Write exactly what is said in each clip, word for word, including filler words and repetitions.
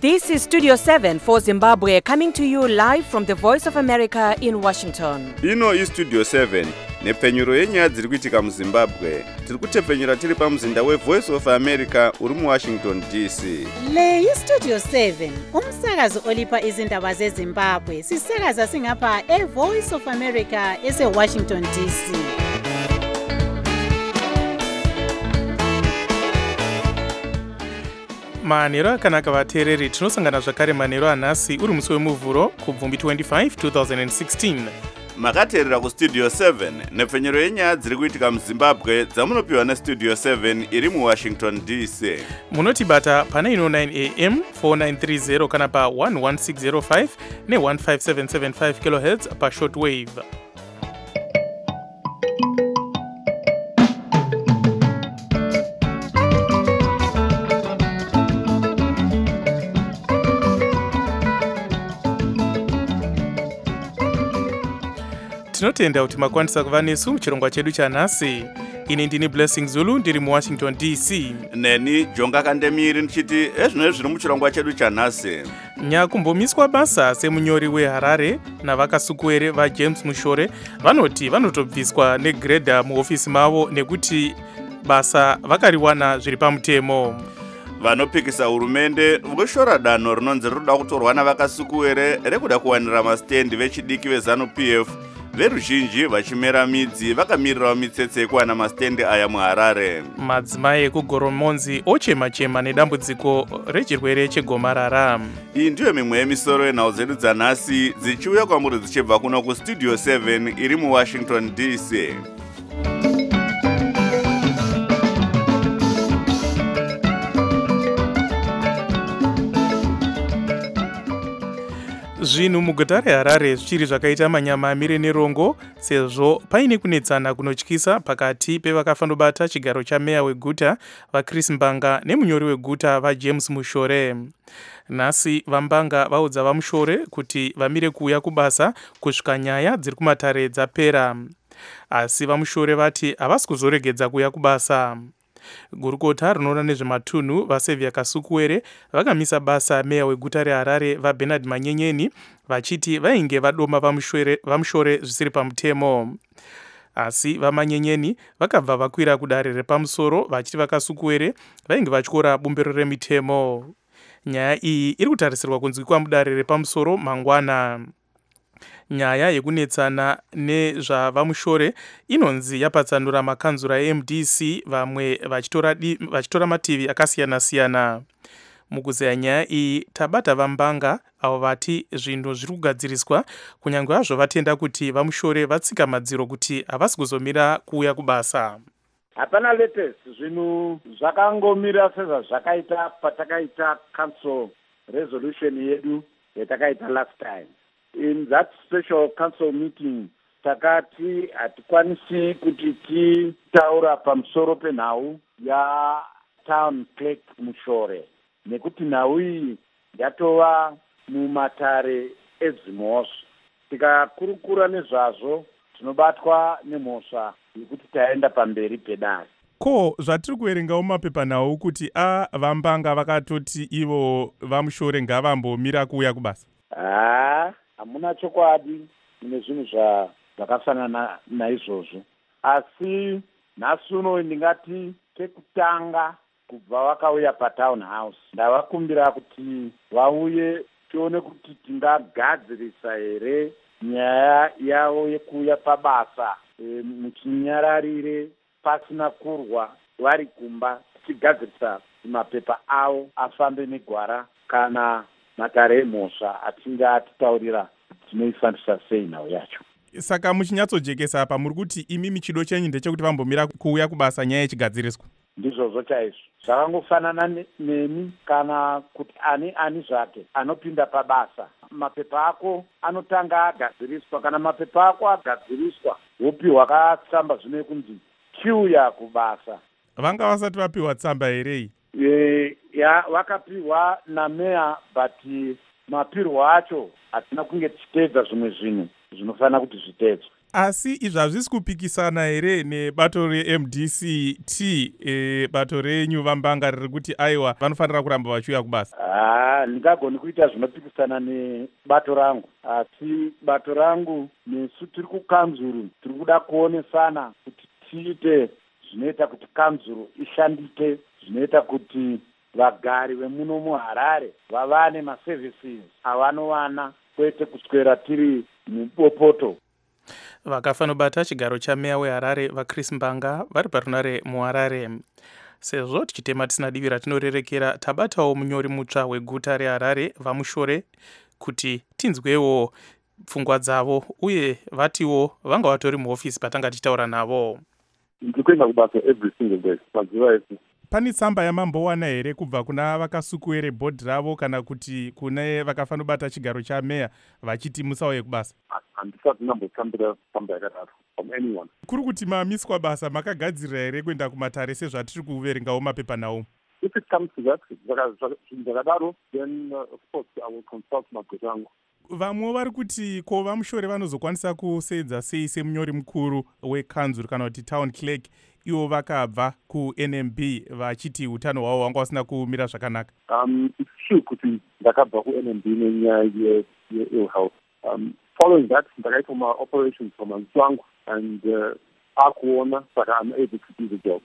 This is Studio seven for Zimbabwe, coming to you live from the Voice of America in Washington. Ino is Studio seven, nepfenyuro yenyaya dziri kuitika muZimbabwe. Tiri kutepfenyura tiri pamuzinda we Voice of America uri mu Washington D C. Le yi Studio seven, umsakazo olipa izindaba zeZimbabwe. Sisakaza singapha e Voice of America ese Washington D C. Manero akanaka vateereri, tinosangana zvakare manero anhasi uri musi wemuvhuro kubvumbi twenty-five twenty sixteen. Makateerera kuStudio seven, nepfenyuro yenyaya dziri kuitika muZimbabwe dzamunopiwa neStudio seven iri mu Washington D C. Munotibata pa nine oh nine A M four nine three zero kana pa one one six zero five ne one five seven seven five kilohertz pa shortwave. Tinotenda kuti makwanisa kuva nesu muchirongwa chedu chanhasi. Ini ndini Blessing Zulu ndiri mu Washington D C. Neni Jonga Kandemiri ndichiti ezvino zviri muchirongwa chedu chanhasi. Nyakumbomiswa basa semunyori weHarare navakasukuwere vaJames Mushore vanoti vanotobviswa negreda muofisi mavo nekuti basa vakariwana zviri pamutemo. Vanopikisa hurumende voshora danho rinonzi rinoda kutorwa navakasukuwere rekuda kuwanira mastendi vechidiki veZanu-P F veruzhinji vachimera midzi vakamirirawo mitsetse yekuwana mastendi aya muHarare. Madzimai ekugoromonzi ochema-chema nedambudziko rechirwere chegomarara. Iyi ndiyo mimwe yemisoro yenhau dzedu dzanhasi dzichiuya kwamuri dzichibva kuno kuStudio seven iri muWashington D C. Zvinhu muguta reHarare zvichiri zvakaita manyama amire nerongo sezvo paine kunetsana kunotyisa pakati pevakafandobata chigaro chameya weguta vaChris Mbanga nemunyori weguta vaJames Mushore. Nhasi vaMbanga vaudza vaMushore kuti vamire kuuya kubasa kusvika nyaya dziri kumatare dzapera. Asi vaMushore vati havasi kuzoregedza kuuya kubasa. Gurukota rinoona nezvematunhu vaSevia Kasukuwere vakamisa basa meya weguta reHarare vaBernard Manyenyeni vachiti vainge vadoma vaMushore zvisiri pamutemo. Asi vaManyenyeni vakabva vakwira kudare repamusoro vachiti vaKasukuwere vainge vatyora bumbiro remitemo. Nyaya iyi iri kutarisirwa kunzwikwa mudare repamusoro mangwana. Nyaya yekunetsana nezvavaMushore inonzi yapatsanura makanzura eM D C vamwe vachitora, vachitora mativi akasiyana-siyana. Mukuzeya nyaya iyi tabata vaMbanga avo vati zvinhu zviri kugadziriswa kunyange hazvo vatenda kuti vaMushore vatsika madziro kuti havasi kuzomira kuuya kubasa. Hapana latest, zvinhu zvakangomira sezvazvakaita patakaita council resolution yedu yatakaita last time. In that special council meeting, takati hatikwanisi kuti titaura pamusoro penhau ya town clerk Mushore. Nekuti nhau iyi yatova mumatare eZimos. Tikakurukura nezvazvo, tinobatwa nemhosva yekuti taenda pamberi pedare. Ko zvatiri kuverengawo mapepanhau kuti a vaMbanga vakatoti ivo vaMushore ngavambomira kuuya kubasa. Ah, hamuna chokwadi nezvinhu zvakafanana naizvozvo. Asi nhasi uno ndingati tekutanga kubva vakauya patown house ndavakumbira kuti vauye tione kuti tingagadzirisa here nyaya yavo yekuuya pabasa e, muchinyararire pasina kurwa vari kumba tichigadzirisa mapepa avo afambe negwara kana matare emhosva achinge atitaurira tinoifambisa sei nhau yacho. Saka muchinyatsojekesa apa muri kuti imi michido chenyu ndechekuti vambomira kuuya kubasa nyaya ichigadziriswa. Ndizvozvo chaizvo zvakangofanana nemi kana kuti ani ani zvake anopinda pabasa mapepa ako anotanga agadziriswa. Kana mapepa ako agadziriswa wopiwa katsamba zvine kunzi chiuya kubasa. Vanga vasati vapiwa tsamba herei? E, ya vakapiwa nameya but mapirwo acho hatina kunge tichiteedza zvimwe zvinhu zvinofanira kuti zvitedzwe. Asi izvi hazvisi kupikisana here nebato re-M D C T e, bato renyu vambanga riri kuti aiwa vanofanira kuramba vachiuya kubasa? Ah, ndingagoni kuita zvinopikisana nebato rangu, asi bato rangu nesu tiri kukanzuru tiri kuda kuonesana kuti tiite zvinoita kuti kanzuru ishandike, zvinoita kuti vagari vemuno muHarare vavane maservices avanowana kwete kuswera tiri mubopoto. Vakafanobata chigaro chameya weHarare vaChris Mbanga vari parunare muHarare. Sezvo tichitema tisina divi ratinorerekera, tabatawo munyori mutsva weguta reHarare vamushore kuti tinzwewo pfungwa dzavo uye vatiwo vanga vatori muhofisi patanga tichitaura navo. Ndikuenda kubasa every single day mazuva ese. Pane tsamba yamambowana here kubva kuna vakasukuwere bhodhi ravo kana kuti kune vakafanobata chigaro chameya vachiti musauye kubasa? Handisati ndambotambira tsamba yakadaro from anyone. Kuri kuti mamiswa basa makagadzirira here kuenda kumatare sezvatiri kuverengawo mapepa nawo? If it comes to that, zvakadaro, then uh, of course I will consult maguru angu. Vamwe vari kuti ko vamushore vanozokwanisa kusedza sei semunyori mukuru wekanzuru kana kuti town clerk, ivo vakabva ku-N M B vachiti utano hwavo hwanga vasina kumira zvakanaka? Um, it's true kuti ndakabva ku-N M B nenyaya ye-ill health. Um, following that, ndakaita ma-operations pamaziso angu and uh, akuona saka I'm able to do the job.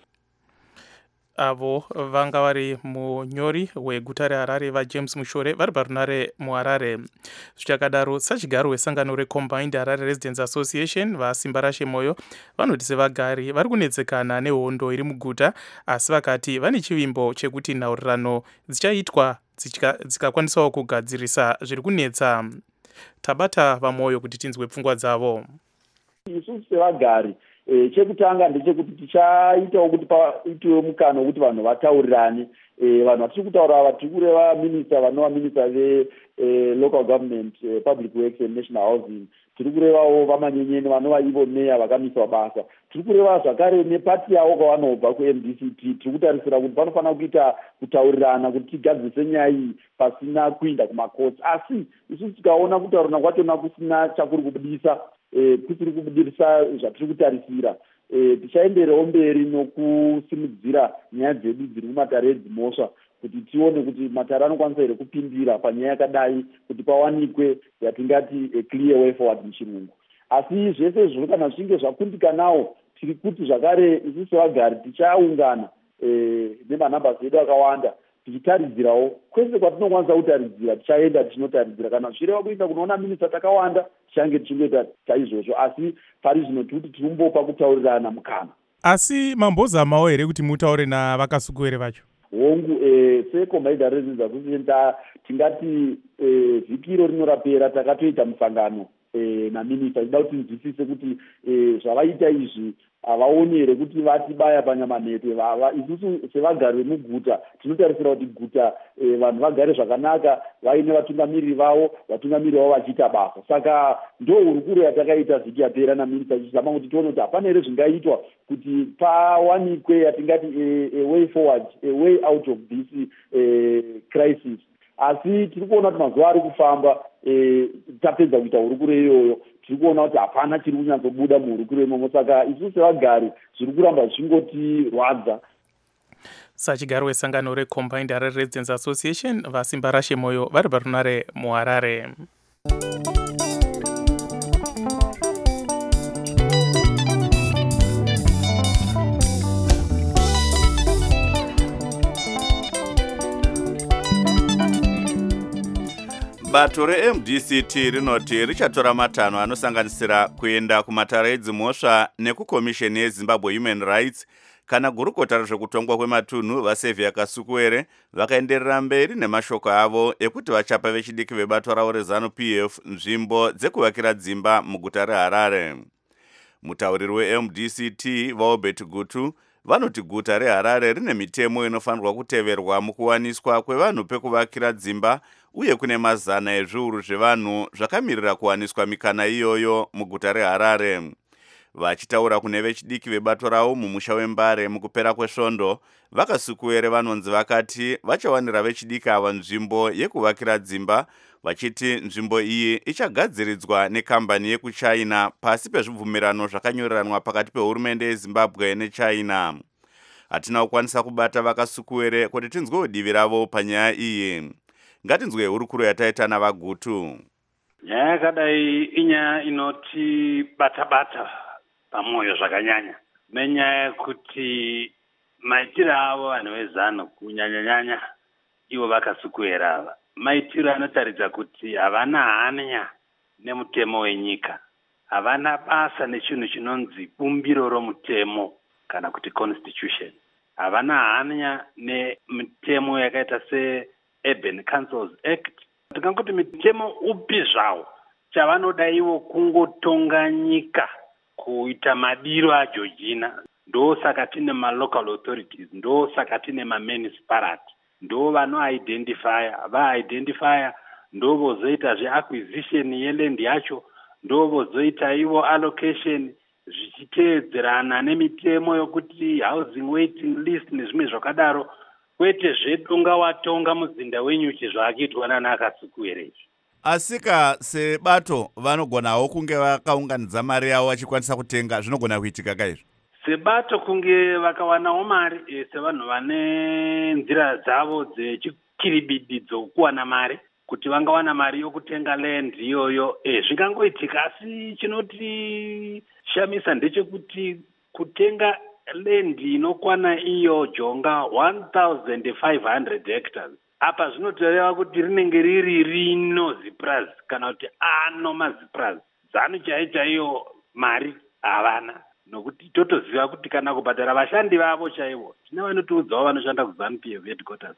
Avo vanga vari munyori weguta reHarare vaJames Mushore vari parunare muHarare. Zvichakadaro, sachigaro wesangano reCombined Harare Residents Association vasimba rashe moyo vanoti sevagari vari kunetsekana nehondo iri muguta, asi vakati vane chivimbo chekuti nhaurirano dzichaitwa dzikakwanisawo kugadzirisa zviri kunetsa. Tabata vamoyo kuti tinzwe pfungwa dzavo. Isusu sevagari E, chekutanga ndechekuti tichaitawo kuti paitiwe mukano wekuti vanhu vataurirane. E, vanhu vatiri kutaura ava tiri kureva minista vanova minista ve-local government, e, public works and national housing. Tiri kurevawo vamanyenyeni vanova ivo meya vakamiswa basa. Tiri kureva zvakare nepati yavo kwavanobva ku-M D C T. Tiri kutarisira kuti panofanira kuita kutaurirana kuti tigadzirise nyaya iyi pasina kuinda kumakotsi. Asi isusu tikaona kutaurana kwachona kusina chakuri kubudisa, E, kusiri kubudirisa zvatiri kutarisira, e, tichaenderewo mberi nokusimudzira nyaya dzedu dziri kumatare edzimhosva kuti tione kuti matare anokwanisa here kupindira panyaya yakadai kuti pawanikwe yatingati a clear way forward muchirungu. Asi zvese izvo kana zvichinge zvakundikanawo, tiri kuti zvakare isusu sevagari tichaungana e, nemanhambasi edu akawanda tichitaridzirawo kwese kwatinokwanisa kutaridzira tichaenda tichinotarisira. Kana zvireva kuenda kunoona minista takawanda tichange tichingoita chaizvozvo, asi pari zvino tikuti tinombopa kutaurirana mukana. Asi mambozamawo here kuti mutaure navakasukuwere vacho? Hongu, e, seCombined Harare Residents Association tingati e, vhiki iro rinorapera takatoita musangano e, naminista ida kuti nzwisise kuti e, zvavaita izvi havaoni here kuti vatibaya panyamanete. Isusu sevagari vemuguta tinotarisira kuti guta e, vanhu vagare zvakanaka, vaine vatungamiriri vavo, vatungamiriri vavo vachiita basa. Saka ndo hurukuro yatakaita vhiki yapera naminista tichizama kuti tione kuti hapana here zvingaitwa kuti pawanikwe yatingati a, a way forward, a way out of this e, crisis. Asi tiri kuona kuti mazuva ari kufamba, e, tapedza kuita hurukuro iyoyo, tiri kuona kuti hapana chiri kunyatsobuda muhurukuro imomo. Saka isusu sevagari zviri kuramba zvichingotirwadza. Sachigaro wesangano reCombined Harare Residents Association vasimba rashe moyo vari parunare muHarare. Bato re-M D C T rinoti richatora matanho anosanganisira kuenda kumatare edzimhosva nekukomisheni yeZimbabwe Human Rights kana gurukota rezvekutongwa kwematunhu vaSaviour Kasukuwere vakaenderera mberi nemashoko avo ekuti vachapa vechidiki vebato ravo reZANU P F nzvimbo dzekuvakira dzimba muguta reHarare. Mutauriri we-M D C T vaObert Gutu vanoti guta reHarare rine mitemo inofanirwa kuteverwa mukuwaniswa kwevanhu pekuvakira dzimba uye kune mazana ezviuru zvevanhu zvakamirira kuwaniswa mikana iyoyo muguta reHarare. Vachitaura kune vechidiki vebato ravo mumusha wembare mukupera kwesvondo, vakasukuwere vanonzi vakati vachawanira vechidiki ava nzvimbo yekuvakira dzimba, vachiti nzvimbo iyi ichagadziridzwa nekambani yekuchina pasi pezvibvumirano zvakanyoreranwa pakati pehurumende yeZimbabwe neChina. Hatina kukwanisa kubata vakasukuwere kuti tinzwewo divi ravo panyaya iyi. Ngatinzwe hurukuro yataita navagutu. Nyaya yakadai inyaya inoti bata-bata pamwoyo zvakanyanya. Nenyaya yekuti maitiro avo vanhu vezano kunyanya-nyanya ivo vakasukuwera ava, maitiro anotaridza kuti havana hanya nemutemo wenyika, havana basa nechinhu chinonzi bumbiro romutemo kana kuti constitution, havana hanya nemitemo yakaita se-Urban Councils Act. Tikangoti mitemo upi zvawo, chavanoda ivo kungotonga nyika kuita madiro aJorgina. Ndo saka tine ma-local authorities, ndo saka tine ma-municipality, ndo vano-identifya, va-identifya, ndo vozoita zve-acquisition yeland yacho, ndo vozoita ivo allocation, zvichiteedzerana nemitemo yokuti housing waiting list nezvimwe zvakadaro, kwete zvedonga watonga muzinda wenyu chizvaakaitwa nana akasukuwere. Asika sebato vanogonawo kunge vakaunganidza mari yavo vachikwanisa kutenga, zvinogona kuitika kaizvo? Sebato kunge vakawanawo mari, sevanhu vane nzira dzavo dzechikiribididzo kuwana mari, kuti vangawana mari yokutenga land iyoyo, e, zvingangoitika. Asi chinoti shamisa ndechekuti kutenga land inokwana iyo jonga one thousand five hundred hectares. Apa zvinotoreva kuti rinenge riri rino Zipras kana kuti ano mazipras. Zanu chaiyo chaiyo mari havana. Nokuti totoziva kuti kana kubhadhara vashandi vavo chaivo, tina vanotiudzawo vanoshanda kuZANU P F headquarters,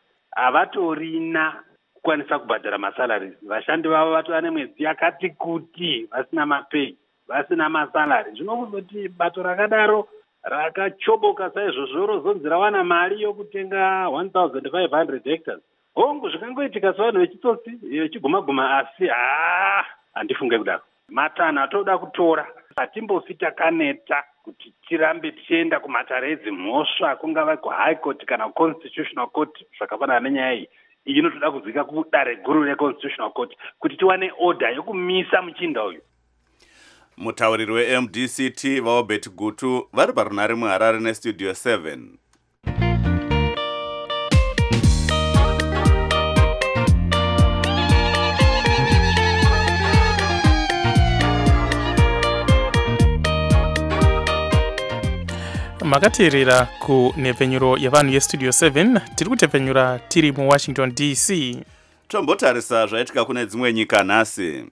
havatorina kukwanisa kubhadhara masalari. Vashandi vavo vatova nemwedzi yakati kuti vasina mapei, vasina masalari. Zvinokuzoti bato rakadaro rakachoboka saizvozvo rozonzi rawana mari yokutenga one thousand five hundred hectares. Hongu zvikangoitika sevanhu vechitsotsi vechiguma-guma, asi haa handifunge kudaro. Matanho atoda kutora, hatimbofi takaneta kuti tirambe tichienda kumatare edzimhosva, kungava kuHigh Court kana Constitutional Court zvakafanana nenyaya iyi. Iyi inotoda kudzika kudare guru reConstitutional Court kuti tiwane order yokumisa muchinda uyu. Mutauriri we-M D C T vaObert Gutu vari parunare muHarare neStudio seven. Makateerera kunhepfenyuro yevanhu yeStudio seven, tiri kutepfenyura tiri muWashington D C. Tombotarisa zvaitika kune dzimwe nyika nhasi.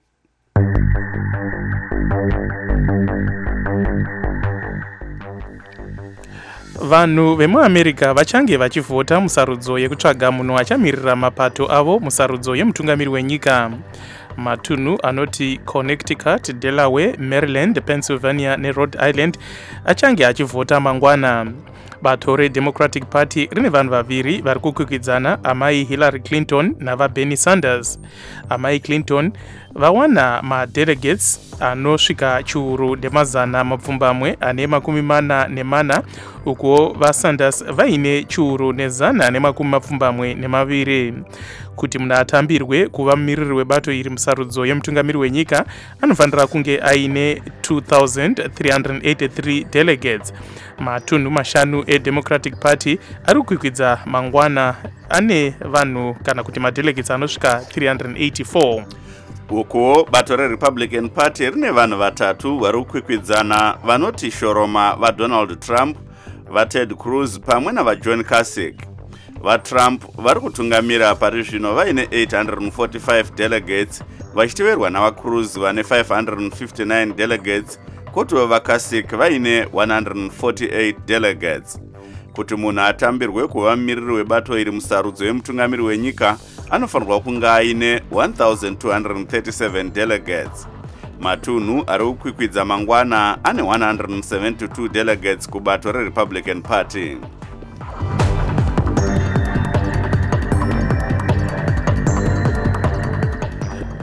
Vanhu vemuAmerica vachange vachivhota musarudzo yekutsvaga munhu achamirira mapato avo musarudzo yemutungamiri wenyika. Matunhu anoti Connecticut, Delaware, Maryland, Pennsylvania neRhode Island achange achivhota mangwana. Bato reDemocratic Party rine vanhu vaviri vari kukwikwidzana, amai Hillary Clinton navaBernie Sanders. Amai Clinton vawana madelegates anosvika chiuru nemazana mapfumbamwe ane makumi mana nemana, uko vaSanders vaine chiuru nezana nemakumi mapfumbamwe nemaviri. Kuti munhu atambirwe kuva mumiriri webato iri musarudzo yemutungamiri wenyika, anofanira kunge aine two thousand three hundred eighty-three delegates. Matunhu mashanu eDemocratic Party ari kukwikwidza mangwana ane vanhu kana kuti madelegates anosvika three hundred eighty-four. Uko bato reRepublican Party rine vanhu vatatu vari kukwikwidzana vanoti shoroma vaDonald Trump, vaTed Cruz pamwe navaJohn Kasich. VaTrump vari kutungamira pari zvino vaine eight hundred forty-five delegates, vachiteverwa navaCruz vane five hundred fifty-nine delegates, kotiwo vaKasich vaine one hundred forty-eight delegates. Kuti munhu atambirwe kuva mumiriri webato iri musarudzo yemutungamiri wenyika, anofanirwa kunge aine one thousand two hundred thirty-seven delegates. Matunhu ari kukwikwidza mangwana ane one hundred seventy-two delegates kubato reRepublican Party.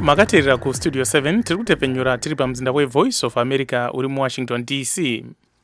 makateerera ku studio seven tiri kutepenyura tiri pamzinda wevoice of America uri mu Washington D C.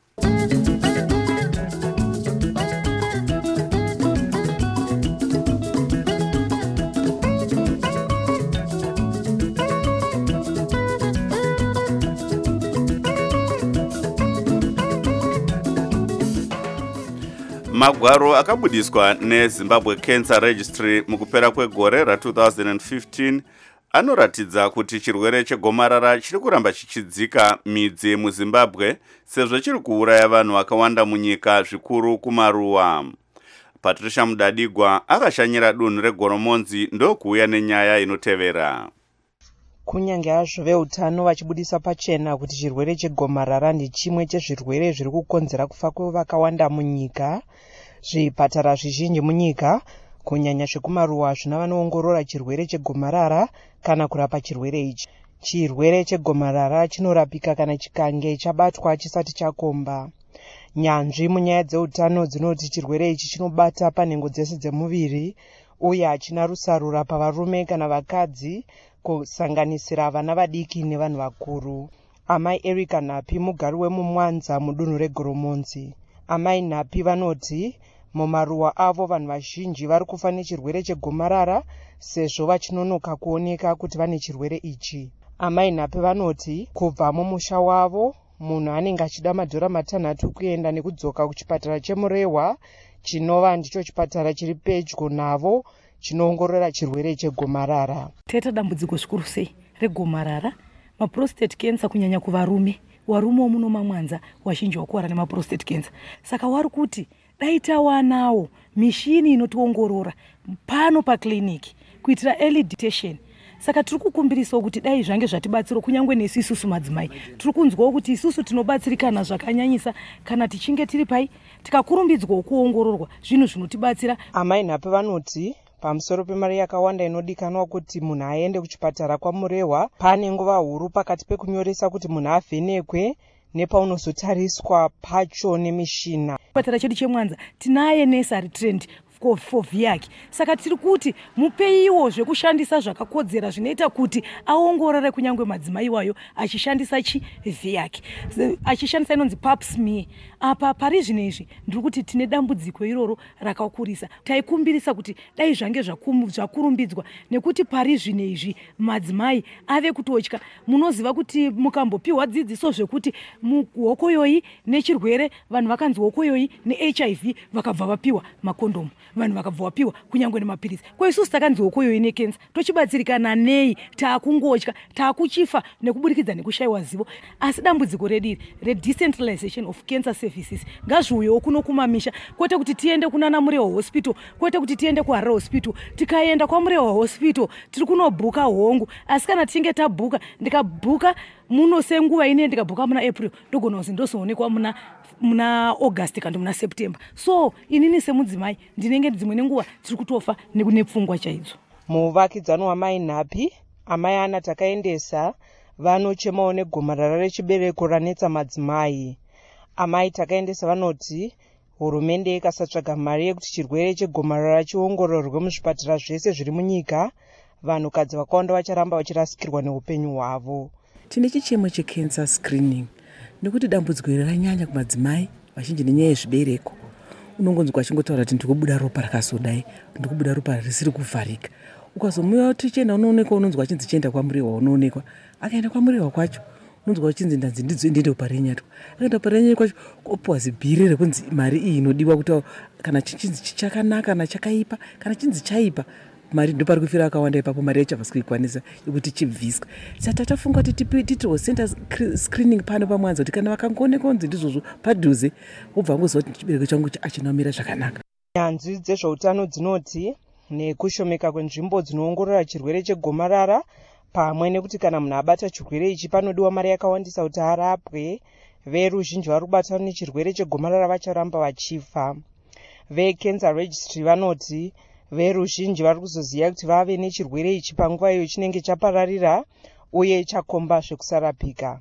Magwaro akabudiswa neZimbabwe Cancer Registry mukupera kwegore ra two thousand fifteen anoratidza kuti chirwere chegomarara chiri kuramba chichidzika midzi muZimbabwe sezvo chiri kuuraya vanhu vakawanda munyika zvikuru kumaruwa. Patricia Mudadigwa akashanyira dunhu reGoromonzi ndokuuya nenyaya inotevera. Kunyange hazvo veutano vachibudisa pachena kuti chirwere chegomarara ndi chimwe chezvirwere zviri kukonzera kufa kwevakawanda munyika, zvipatara zvizhinji munyika kunyanya zvekumaruwa zvina vanoongorora chirwere chegomarara kana kurapa chirwere ichi. Chirwere chegomarara chinorapika kana chikange chabatwa chisati chakomba. Nyanzvi munyaya dzeutano dzinoti chirwere ichi chinobata panhengo dzese dzemuviri uye hachina rusarura pavarume kana vakadzi, kusanganisira vana vadiki nevanhu vakuru. Amai Erica Napi mugari wemumwanza mudunhu reGoromonzi. Amai Napi vanoti mumaruwa avo vanhu vazhinji vari kufa nechirwere chegomarara sezvo vachinonoka kuoneka kuti vane chirwere ichi. Amai Napi vanoti kubva mumusha wavo munhu anenge achida madhora matanhatu kuenda nekudzoka kuchipatara chemurehwa chinova ndicho chipatara chiri pedyo navo chinoongorora chirwere chegomarara. Teta dambudziko zvikuru sei regomarara, maprostate cancer kunyanya kuvarume. Warume muno mamwanza wazhinji wakuwara nemaprostate cancer. Saka wari kuti dai tawanawo mishini inotiongorora pano pakliniki kuitira early detection. Saka tiri kukumbirisawo kuti dai zvange zvatibatsira kunyangwe nesu isusu madzimai. Tiri kunzwawo kuti isusu tinobatsirikana zvakanyanyisa kana tichinge tiri pai tikakurumbidzwa kuongororwa zvinhu zvinotibatsira. Amai Napi vanoti pamusoro pemari yakawanda inodikanwa kuti munhu aende kuchipatara kwamurehwa, pane nguva huru pakati pekunyoresa kuti munhu avhenekwe nepaunozotariswa pacho nemishina. Chipatara chedu chemwanza tinaye nesari trend for viyaki. Saka tiri kuti mupeiwo zvekushandisa zvakakodzera zvinoita kuti aongorore kunyangwe madzimai iwayo achishandisa chi viyaki. Achishandisa inonzi pap smear. Apa pari zvino izvi ndiri kuti tine dambudziko iroro rakakurisa. Taikumbirisa kuti dai zvange zvakurumbidzwa nekuti pari zvino izvi madzimai ave kutotya. Munoziva kuti mukambopiwa dzidziso zvekuti muhokoyoyi nechirwere vanhu vakanzi hokoyoyi neH I V vakabva vapiwa makondomu. Vanhu vakabva vapiwa kunyangwe nemapirisi. Kwa isusu takanzi hokoyoyi nekensa tochibatsirikana nei taakungotya taakuchifa nekuburikidza nekushayiwa zivo. Asi dambudziko rediri redecentralization of cancer services ngazviuyewo kuno kumamisha, kwete kuti tiende kunana Murehwa hospital, kwete kuti tiende kuHarare hospital. Tikaenda kwaMurehwa hospital tiri kunobhuka hongu, asi kana tichinge tabhuka ndikabhuka muno senguva ine ndikabhuka muna April ndogona kuzi ndozoonekwa muna muna August kana muna September. So inini semudzimai ndinenge dzimwe nenguva tiri kutofa nepfungwa chaidzo. Muvakidzano wamai Napi, amai Ana takaendesa vanochemawo negomarara rechibereko ranetsa madzimai. Amai takaendesa vanoti hurumende ikasatsvaga mari yekuti chirwere chegomarara chiongororwe muzvipatara zvese zviri munyika, vanhukadzi vakawanda vacharamba vachirasikirwa neupenyu hwavo. Tine chichemo checancer screening nekuti dambudziko iri ranyanya kumadzimai vazhinji nenyaya yezvibereko. Unongonzwa achingotaura kuti ndikubuda ropa rakazodai, ndikubuda ropa risiri kuvharika. Ukazomuya tichienda unoonekwa, unonzwa achinzi chienda kwaMurehwa unoonekwa. Akaenda kwaMurehwa kwacho unonzwa achinzi ndanzi ndidzo ndiende kuparenyatwa. Akaenda kuparenyatwa kwacho opuwa zibhire rekunzi mari iyi inodiwa kuti kana chinzi chakanaka kana chakaipa, kana chinzi chaipa mari ndopari kufira akawanda ipapo mari yacho havasi kuikwanisa yekuti chibviswa. Saka tafunga kuti tiitiwo center screening pano pamwanza kuti kana vakangoonekwa kunzi ndizvozvo padhuze wobva ngoziva kuti chibereko changu achinamira zvakanaka. Nyanzvi dzezveutano dzinoti nekushomeka kwenzvimbo dzinoongorora chirwere chegomarara pamwe nekuti kana munhu abata chirwere ichi panodiwa mari yakawandisa kuti arapwe, veruzhinji vari kubatwa nechirwere chegomarara vacharamba vachifa. VeCancer Registry vanoti veruzhinji vari kuzoziva kuti vave nechirwere ichi panguva iyo chinenge chapararira uye chakomba zvekusarapika.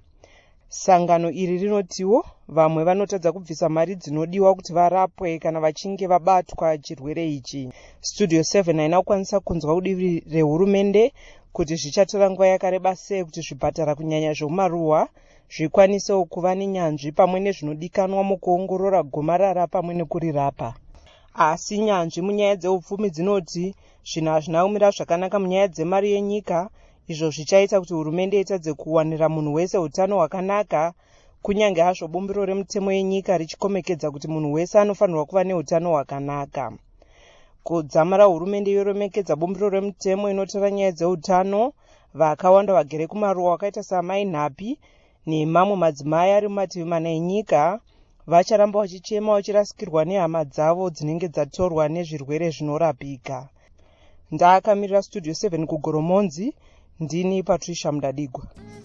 Sangano iri rinotiwo vamwe vanotadza kubvisa mari dzinodiwa kuti varapwe kana vachinge vabatwa chirwere ichi. Studio seven haina kukwanisa kunzwa kudivi rehurumende kuti zvichatora nguva yakareba sei kuti zvipatara kunyanya zvomumaruwa zvikwanisewo kuva nenyanzvi pamwe nezvinodikanwa mukuongorora gomarara pamwe nekurirapa. Asi nyanzvi munyaya dzeupfumi dzinoti zvinhu hazvina kumira zvakanaka munyaya dzemari yenyika, izvo zvichaita kuti hurumende itadze kuwanira munhu wese utano hwakanaka, kunyange hazvo bumbiro remutemo yenyika richikomekedza kuti munhu wese anofanirwa kuva neutano hwakanaka. Kudzamara hurumende yoremekedza bumbiro remutemo inotora nyaya dzeutano, vakawanda vagere kumaruwa vakaita saamai nhapi nemamwe madzimai ari mumativi mana enyika vacharamba vachichema vachirasikirwa nehama dzavo dzinenge dzatorwa nezvirwere zvinorapika. Ndakamirira Studio seven kugoromonzi, ndini Patricia Mudadigwa.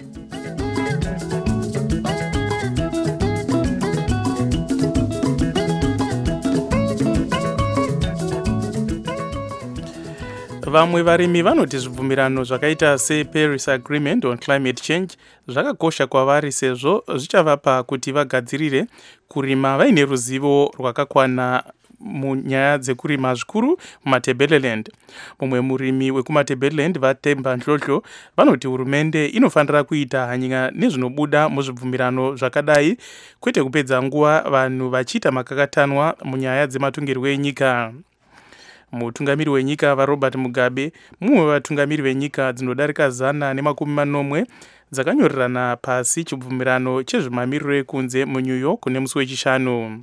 Vamwe varimi vanoti zvibvumirano zvakaita seParis Agreement on Climate Change zvakakosha kwavari sezvo zvichavapa kuti vagadzirire kurima vaine ruzivo rwakakwana munyaya dzekurima zvikuru mumaTebeleland. Mumwe murimi wekumaTebeleland Vatemba Ndhlodhlo vanoti hurumende inofanira kuita hanya nezvinobuda muzvibvumirano zvakadai, kwete kupedza nguva vanhu vachiita makakatanwa munyaya dzematongerwo enyika. Mutungamiri wenyika vaRobert Mugabe, mumwe wevatungamiri venyika dzinodarika zana nemakumi manomwe dzakanyorerana pasi chibvumirano chezvemamiriro ekunze muNew York nemusi wechishanu.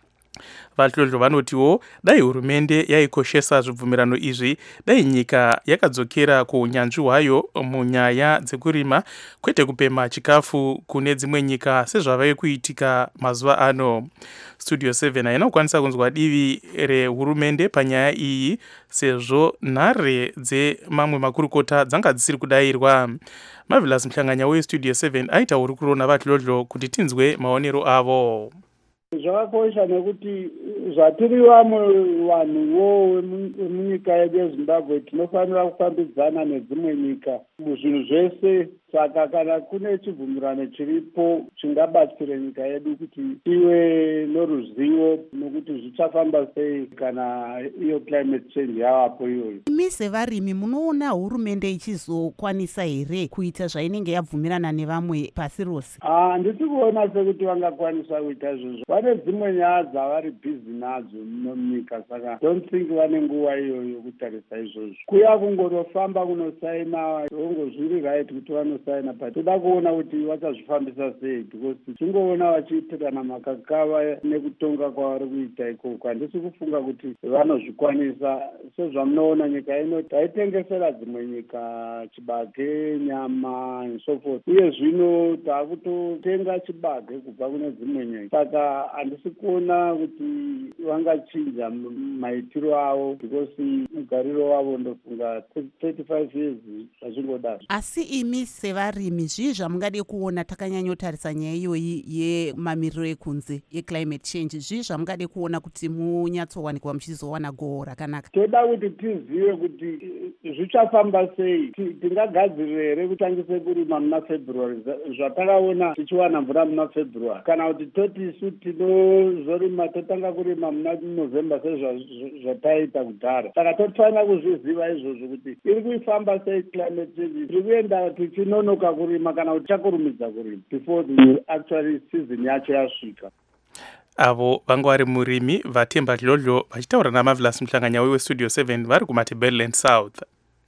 Vahlodhlo vanotiwo dai hurumende yaikoshesa zvibvumirano izvi, dai nyika yakadzokera kuunyanzvi hwayo munyaya dzekurima, kwete kupema chikafu kune dzimwe nyika sezvavaye kuitika mazuva ano. Studio seven haina kukwanisa kunzwa divi rehurumende panyaya iyi sezvo nhare dzemamwe makurukota dzanga dzisiri kudayirwa. Marvelous Mhlanganya weStudio seven aita hurukuro naVahlodhlo kuti tinzwe maonero avo. Zvakakosha nekuti zvatiri vamwe vanhuwo vemunyika yedu yeZimbabwe tinofanira kufambidzana nedzimwe nyika muzvinhu zvese. Saka kana kune chibvumirano chiripo chingabatsira nyika yedu kuti ive noruzivo nokuti zvichafamba sei kana iyo climate change yavapo iyoyo. Imi sevarimi munoona hurumende ichizokwanisa here kuita zvainenge yabvumirana nevamwe pasi rose? Handisi kuona sekuti vangakwanisa kuita izvozvo. Vane dzimwe nyaya dzavari bhizi nadzo munyika, saka don't think vane nguva iyoyo kutarisa izvozvo. Kuya kungorofamba kunosaina zvongo zviri right kuti vano saina, but toda kuona kuti vachazvifambisa sei, because tingoona vachiitirana makakava nekutonga kwavari kuita ikoko. Handisi kufunga kuti vanozvikwanisa. Sezvamunoona nyika ino taitengesera dzimwe nyika chibage, nyama and so forth, uye zvino taakutotenga chibage kubva kune dzimwe nyika. Saka handisi kuona kuti vangachinja maitiro avo, because mugariro wavo ndofunga thirty-five years zvazvingodaro. Asi imi sevarimi zvii zvamungade kuona takanyanyotarisa nyaya iyoyi yemamiriro ekunze yeclimate change, zvii zvamungade kuona kuti munyatsowanikwa muchizowana goho rakanaka? Toda kuti tizive kuti zvichafamba sei, tingagadzirire here kutangise kurima muna February zvatakaona tichiwana mvura muna February, kana kuti toti isu tinozorima totanga kurima muna November sezvataita kudhara. Saka tofanira kuzviziva izvozvo kuti iri kuifamba sei climate change, tiri kuenda tichinonoka kurima kana kuti chakurumidza kurima before the actually season yacho yasvika. Avo vanga vari murimi Vatemba Ndhlodhlo vachitaura naMarvelous Mhlanganya weStudio seven vari kumaTebeleland South.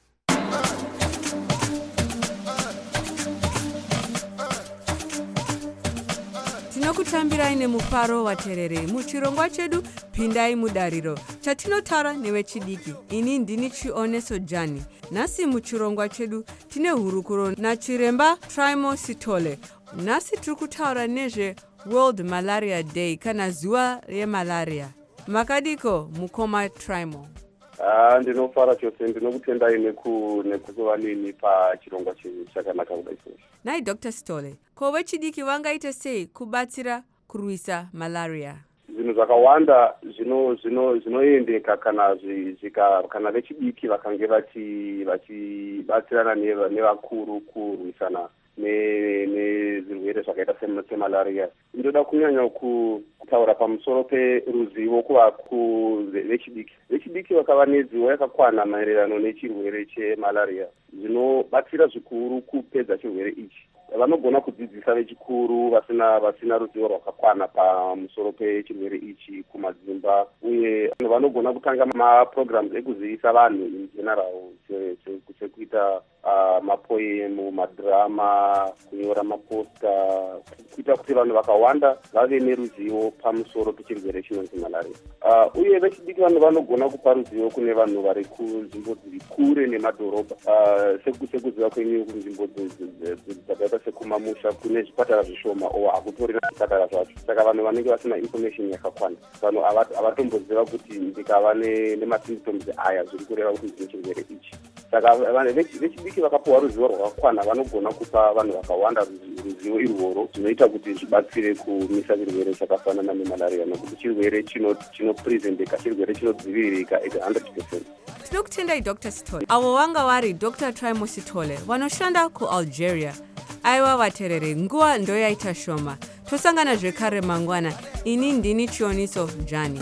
Tinokutambirai nemufaro waterere muchirongwa chedu pindai mudariro chatinotaura nevechidiki. Ini ndini Chioneso Jani. Nasi muchirongwa chedu tine hurukuro nachiremba Trimo Sitole. Nasi turikutaura nezve World Malaria Day kana zuva remalaria. Makadiko mukoma Trimo? Ah, ndinofara chose, ndinokutendai neku nekuva nini pachirongwa chenyu chakanaka kudai izvozvo. Nai Doctor Sitole, ko vechidiki vangaita sei kubatsira kurwisa malaria? Zvinhu zvakawanda zvino zvino zvinoendeka kana zvika kana vechidiki vakange vachi vachibatsirana nevakuru kurwisana nezvirwere zvakaita semalaria. Ndoda kunyanya kutaura pamusoro peruzivo kuvaku vechidiki. Vechidiki vakava nezivo yakakwana maererano nechirwere chemalaria zvinobatsira zvikuru kupedza chirwere ichi. Vanogona kudzidzisa vechikuru vasina vasina ruzivo rwakakwana pamusoro pechirwere ichi kumadzimba, uye vanogona kutanga maprograms ekuzivisa vanhu in general sekuita uh, mapoemu, madrama, kunyora maposta, kuita kuti vanhu vakawanda vave neruzivo pamusoro pechirwere chinonzi malaria. Uh, uye vechidiki vanhu vanogona kupa ruzivo kune vanhu vari kunzvimbo dziri kure nemadhorobha, uh, sekuziva kwenyu kunzvimbo dzakaita sekumamusha kune zvipatara zvishoma o hakutorina zvipatara zvacho. Saka vanhu vanenge vasina information yakakwana, vanhu avatomboziva kuti ndikava nemasymptoms aya zviri kureva kuti ndine chirwere ichi. Saka vanhu vechidiki vakapuwa ruzivo rwakakwana vanogona kupa vanhu vakawanda ruzivo irworwo zvinoita kuti zvibatsire kumisa chirwere chakafanana nemalaria, nokuti chirwere chinopresenteka, chirwere chinodziviririka at one hundred percent. Tinokutendai Doctor Sithole. Avo vanga vari Doctor Twaimo Sithole vanoshanda kuAlgeria. Aiwa vaterere, nguva ndo yaita shoma. Tosangana zvekare mangwana. Ini ndini Chioniso Jani.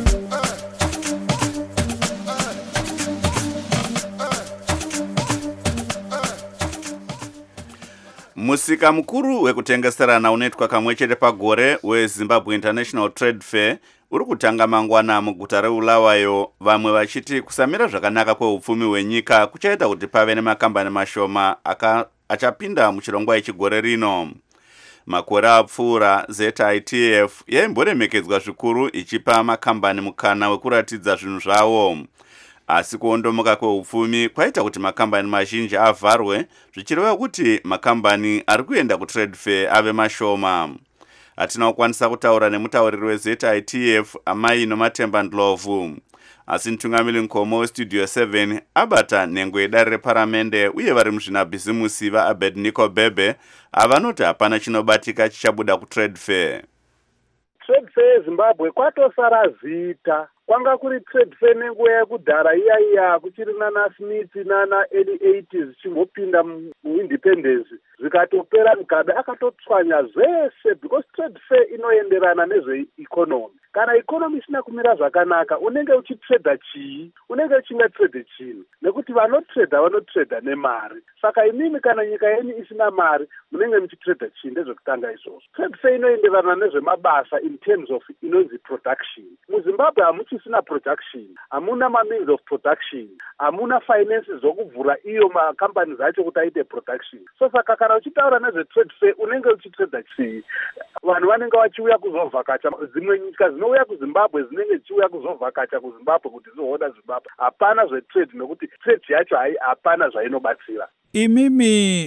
Musika mukuru wekutengeserana unoitwa kamwe chete pagore weZimbabwe International Trade Fair uri kutanga mangwana muguta reBulawayo, vamwe vachiti kusamira zvakanaka kweupfumi hwenyika kuchaita kuti pave nemakambani mashoma aka achapinda muchirongwa yechigore rino. Makore apfuura Z I T F yaimboremekedzwa zvikuru ichipa makambani mukana wekuratidza zvinhu zvavo, asi kuondomoka kweupfumi kwaita kuti makambani mazhinji avharwe, zvichireva kuti makambani ari kuenda kutrade fair ave mashoma. Hatina kukwanisa kutaura nemutauriri weZ I T F Amai Nomatemba Ndlovu, asi mutungamiri mukoma westudio seven abata nhengo yedare reparamende uye vari muzvinabhizimusi vaAbednego Bebe avanoti hapana chinobatika chichabuda kutrade fair. Trade fair Zimbabwe kwatosara zita. Kwanga kuri trade fair nenguva yekudhara iya iya kuchiri nana Smith nana early eighties chimbopinda muindependence zvikatopera Mugabe akatotswanya zvese, because trade fair inoenderana nezveeconomy. Kana economy isina kumira zvakanaka unenge uchitreda chii, unenge uchingatrade chini, nekuti vanotreda vanotreda nemari. Saka imimi kana nyika yenyu isina mari munenge muchitreda chii, ndezvekutanga izvozvo. Trade fair inoenderana nezvemabasa in terms of inonzi production. MuZimbabwe hamuchisina production, hamuna ma-means of production, hamuna finances zokuvhura iyo makambani acho kuti aite production. So saka kana uchitaura nezvetrade fair unenge uchitreda chii, vanhu vanenge vachiuya kuzovhakacha, dzimwe nyika dzinouya kuZimbabwe dzinenge dzichiuya kuzovhakacha kuZimbabwe kuti dzizoona Zimbabwe. Hapana zvetrade, nekuti trade yacho hapana zvainobatsira. Imimi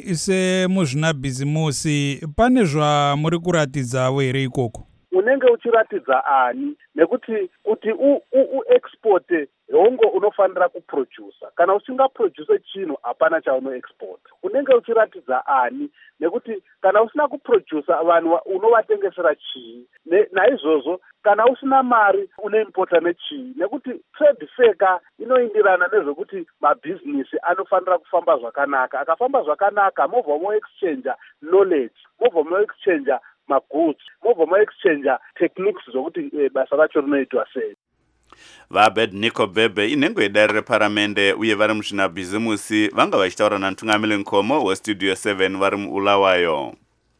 semuzvinabhizimusi pane zvamuri kuratidzawo here ikoko? Unenge uchiratidza ani, nekuti kuti uexporte hongo unofanira kuproducer. Kana usingaproduce chinhu hapana chaunoexport. Unenge uchiratidza ani, nekuti kana usina kuproducer vanhu unovatengesera chii. Naizvozvo kana usina mari unoimpota nechii, nekuti trade fair inoindirana nezvekuti mabhizinesi anofanira kufamba zvakanaka. Akafamba zvakanaka, movha mo-exchange knowledge, movha mo-exchange magoods, movha mo-exchange techniques zokuti e, basa racho rinoitwa sei. VaAbednego Bebe inhengo yedare reparamende uye vari muzvinabhizimusi vanga vachitaura namutungamiri mukoma westudio seven vari muBulawayo.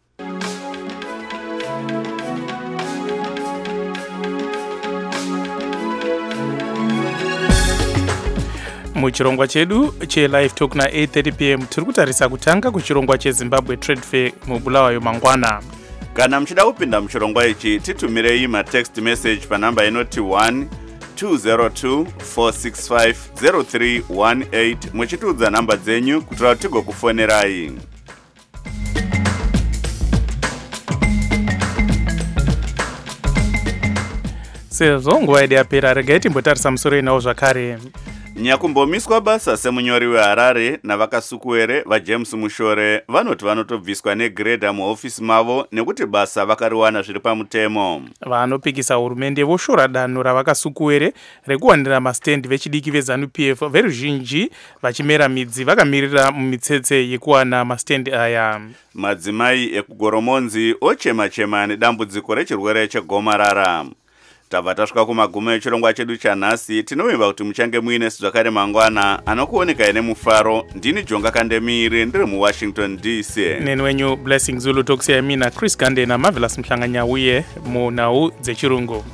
Muchirongwa chedu che-live talk na-eight thirty p m tiri kutarisa kutanga kuchirongwa cheZimbabwe Trade Fair muBulawayo mangwana. Kana muchida kupinda muchirongwa ichi titumirei matext message panhamba inoti one two zero two four six five zero three one eight muchitiudza nhamba dzenyu kuitira kuti tigokufonerai. Sezvo nguva yedu yapera, regai timbotarisa musoro inawo zvakare. Nyakumbomiswa basa semunyori weHarare navakasukuwere vaJames Mushore vanoti vanotobviswa negredha muhofisi mavo nekuti basa vakariwana zviri pamutemo. Vanopikisa hurumende voshora danho ravakasukuwere rekuwanira mastendi vechidiki veZanu P F veruzhinji vachimera midzi vakamirira mumitsetse yekuwana mastendi aya. Madzimai ekugoromonzi ochema chema nedambudziko rechirwere chegomarara. tabva tasvika kumagumo echirongwa chedu chanhasi. Tinovimba kuti muchange muine zvakare mangwana anokuonekai nemufaro. Ndini Jonga Kandemiri ndiri muWashington D C. Neni wenyu Blessing Zulu tokusiyai mina Chris Gande na Marvelous Mhlanganya uye munhau dzechirungu.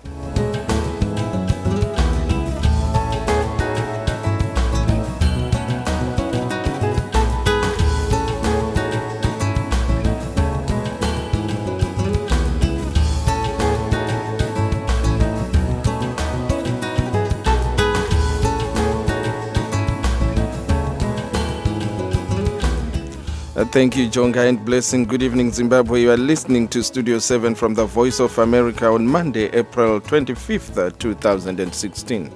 Thank you, Jonga, and Blessing. Good evening, Zimbabwe. You are listening to Studio seven from the Voice of America on Monday, April twenty-fifth, two thousand sixteen.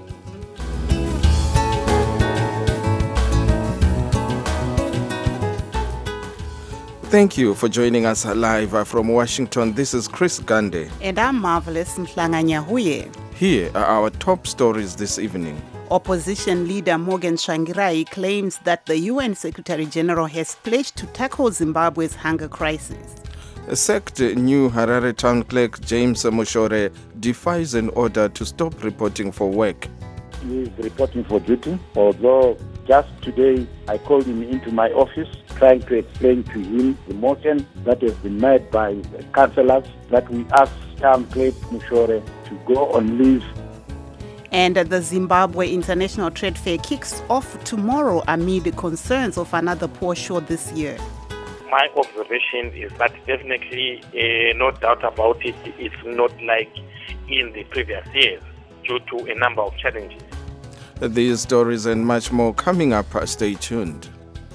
Thank you for joining us live from Washington. This is Chris Gande. And I'm Marvelous Mhlanganya Huye. Here are our top stories this evening. Opposition leader Morgan Tsvangirai claims that the U N Secretary General has pledged to tackle Zimbabwe's hunger crisis. Sacked new Harare town clerk James Mushore defies an order to stop reporting for work. He is reporting for duty, although just today I called him into my office trying to explain to him the motion that has been made by the councillors that we ask town clerk Mushore to go on leave. And the Zimbabwe International Trade Fair kicks off tomorrow amid concerns of another poor show this year. My observation is that definitely, uh, no doubt about it, it's not like in the previous years due to a number of challenges. These stories and much more coming up. Stay tuned.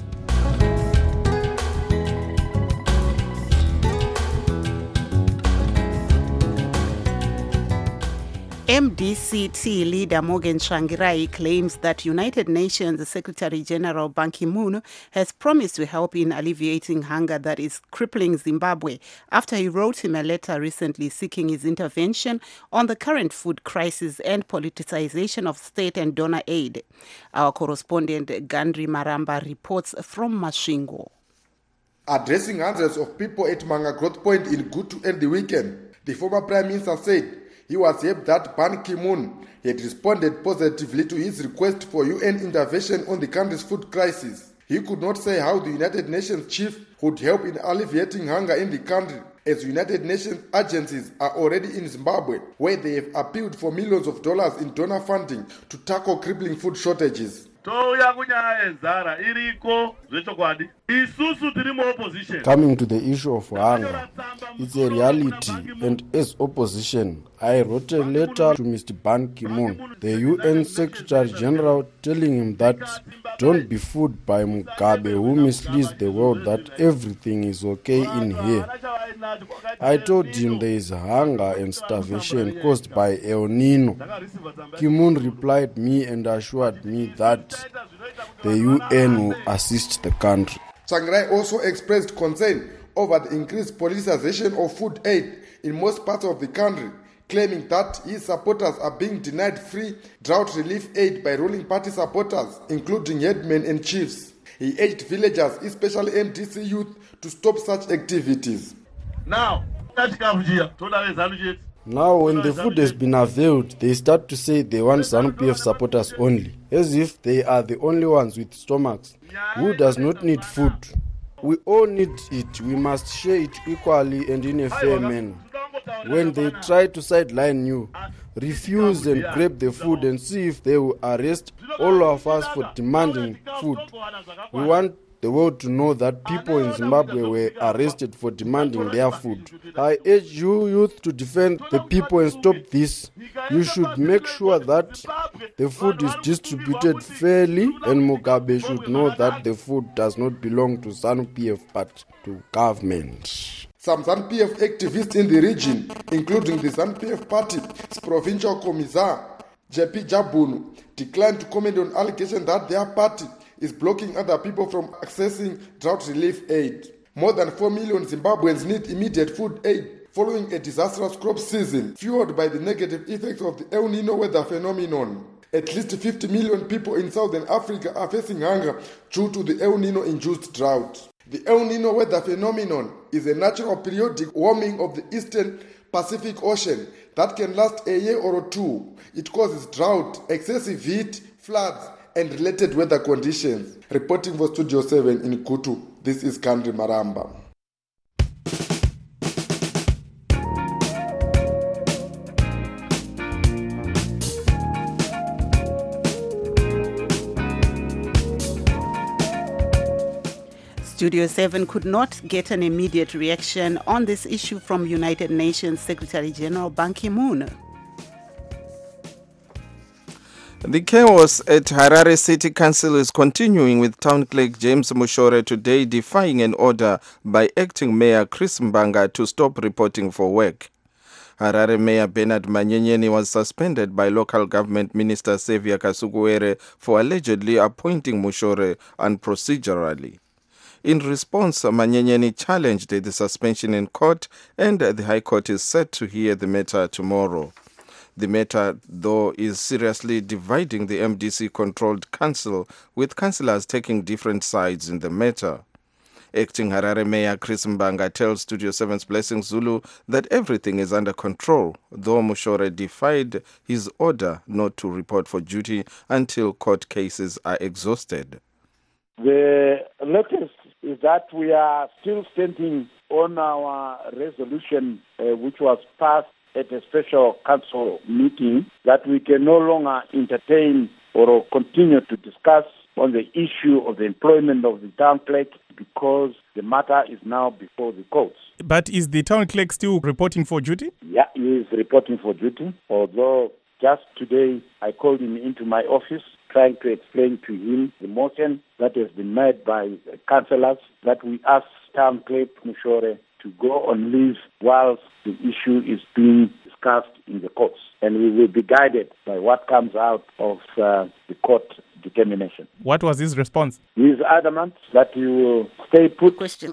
M D C T leader Morgan Tsvangirai claims that United Nations Secretary General Ban Ki-moon has promised to help in alleviating hunger that is crippling Zimbabwe after he wrote him a letter recently seeking his intervention on the current food crisis and politicization of state and donor aid. Our correspondent Gandri Maramba reports from Masvingo. Addressing hundreds of people at Manga Growth Point in Good to end the weekend, the former Prime Minister said he was happy that Ban Ki-moon had responded positively to his request for U N intervention on the country's food crisis. He could not say how the United Nations chief would help in alleviating hunger in the country, as United Nations agencies are already in Zimbabwe, where they have appealed for millions of dollars in donor funding to tackle crippling food shortages. Coming to the issue of hunger, it's a reality, and as opposition, I wrote a letter to Mister Ban Ki-moon, the U N Secretary General, telling him that don't be fooled by Mugabe, who misleads the world that everything is okay in here. I told him there is hunger and starvation caused by El Nino. Ki-moon replied me and assured me that the U N will assist the country. Tsvangirai also expressed concern over the increased politicization of food aid in most parts of the country, claiming that his supporters are being denied free drought relief aid by ruling party supporters, including headmen and chiefs. He urged villagers, especially M D C youth, to stop such activities. Now, Now, when the food has been availed, they start to say they want ZANU-P F supporters only, as if they are the only ones with stomachs. Who does not need food? We all need it. We must share it equally and in a fair manner. When they try to sideline you, refuse and grab the food and see if they will arrest all of us for demanding food. We want the world to know that people in Zimbabwe were arrested for demanding their food. I urge you youth to defend the people and stop this. You should make sure that the food is distributed fairly, and Mugabe should know that the food does not belong to ZANU-P F but to government. Some ZANU-P F activists in the region, including the ZANU-P F party's provincial commissar, J P Jabunu, declined to comment on allegations that their party is blocking other people from accessing drought relief aid. More than four million Zimbabweans need immediate food aid following a disastrous crop season fueled by the negative effects of the El Nino weather phenomenon. At least fifty million people in Southern Africa are facing hunger due to the El Nino-induced drought. The El Nino weather phenomenon is a natural periodic warming of the eastern Pacific Ocean that can last a year or two. It causes drought, excessive heat, floods, and related weather conditions. Reporting for Studio seven in Kutu, this is Kandri Maramba. Studio seven could not get an immediate reaction on this issue from United Nations Secretary General Ban Ki-moon. The chaos at Harare City Council is continuing, with Town Clerk James Mushore today defying an order by Acting Mayor Chris Mbanga to stop reporting for work. Harare Mayor Bernard Manyenyeni was suspended by local government minister Xavier Kasukuwere for allegedly appointing Mushore unprocedurally. In response, Manyenyeni challenged the suspension in court, and the High Court is set to hear the matter tomorrow. The matter, though, is seriously dividing the M D C-controlled council, with councillors taking different sides in the matter. Acting Harare Mayor Chris Mbanga tells Studio seven's Blessing Zulu that everything is under control, though Mushore defied his order not to report for duty until court cases are exhausted. The latest is that we are still standing on our resolution, uh, which was passed at a special council meeting, that we can no longer entertain or continue to discuss on the issue of the employment of the town clerk, because the matter is now before the courts. But is the town clerk still reporting for duty? Yeah, he is reporting for duty, although just today I called him into my office trying to explain to him the motion that has been made by councillors that we ask town clerk Mushore to go on leave whilst the issue is being discussed in the courts. And we will be guided by what comes out of uh, the court determination. What was his response? He is adamant that he will stay put. Question.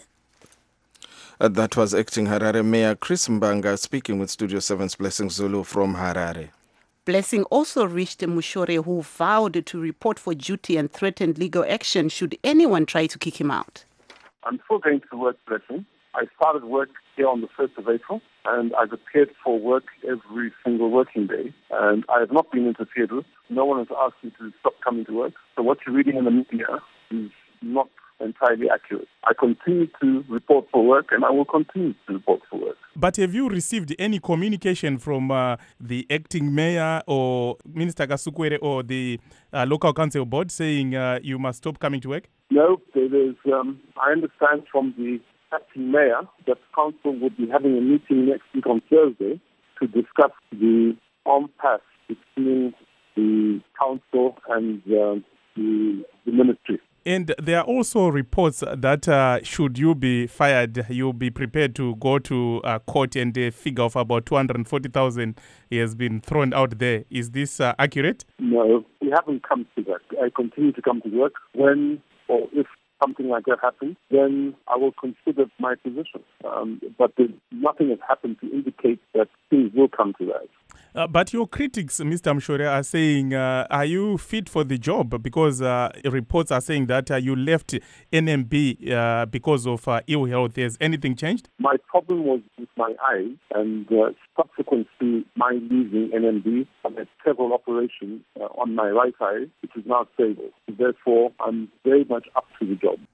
Uh, that was Acting Harare Mayor Chris Mbanga speaking with Studio seven's Blessing Zulu from Harare. Blessing also reached Mushore, who vowed to report for duty and threatened legal action should anyone try to kick him out. I'm still going to work, Blessing. I started work here on the first of April, and I've appeared for work every single working day, and I have not been interfered with. No one has asked me to stop coming to work. So what you're reading in the media is not entirely accurate. I continue to report for work, and I will continue to report for work. But have you received any communication from uh, the acting mayor or Minister Kasukuwere or the uh, local council board saying uh, you must stop coming to work? No, there is. Um, I understand from the acting mayor that council would be having a meeting next week on Thursday to discuss the impasse between the council and uh, the, the ministry. And there are also reports that uh, should you be fired, you'll be prepared to go to uh, court, and a figure of about two hundred forty thousand has been thrown out there. Is this uh, accurate? No, we haven't come to that. I continue to come to work. When or if something like that happens, then I will consider my position. Um, but nothing has happened to indicate that things will come to that. Uh, but your critics, Mister Mushore, are saying, uh, are you fit for the job? Because uh, reports are saying that uh, you left N M B uh, because of uh, ill health. Has anything changed? My problem was with my eyes, and uh, subsequent to my leaving N M B, I had several operations uh, on my right eye, which is now stable. Therefore, I'm very much up to the job.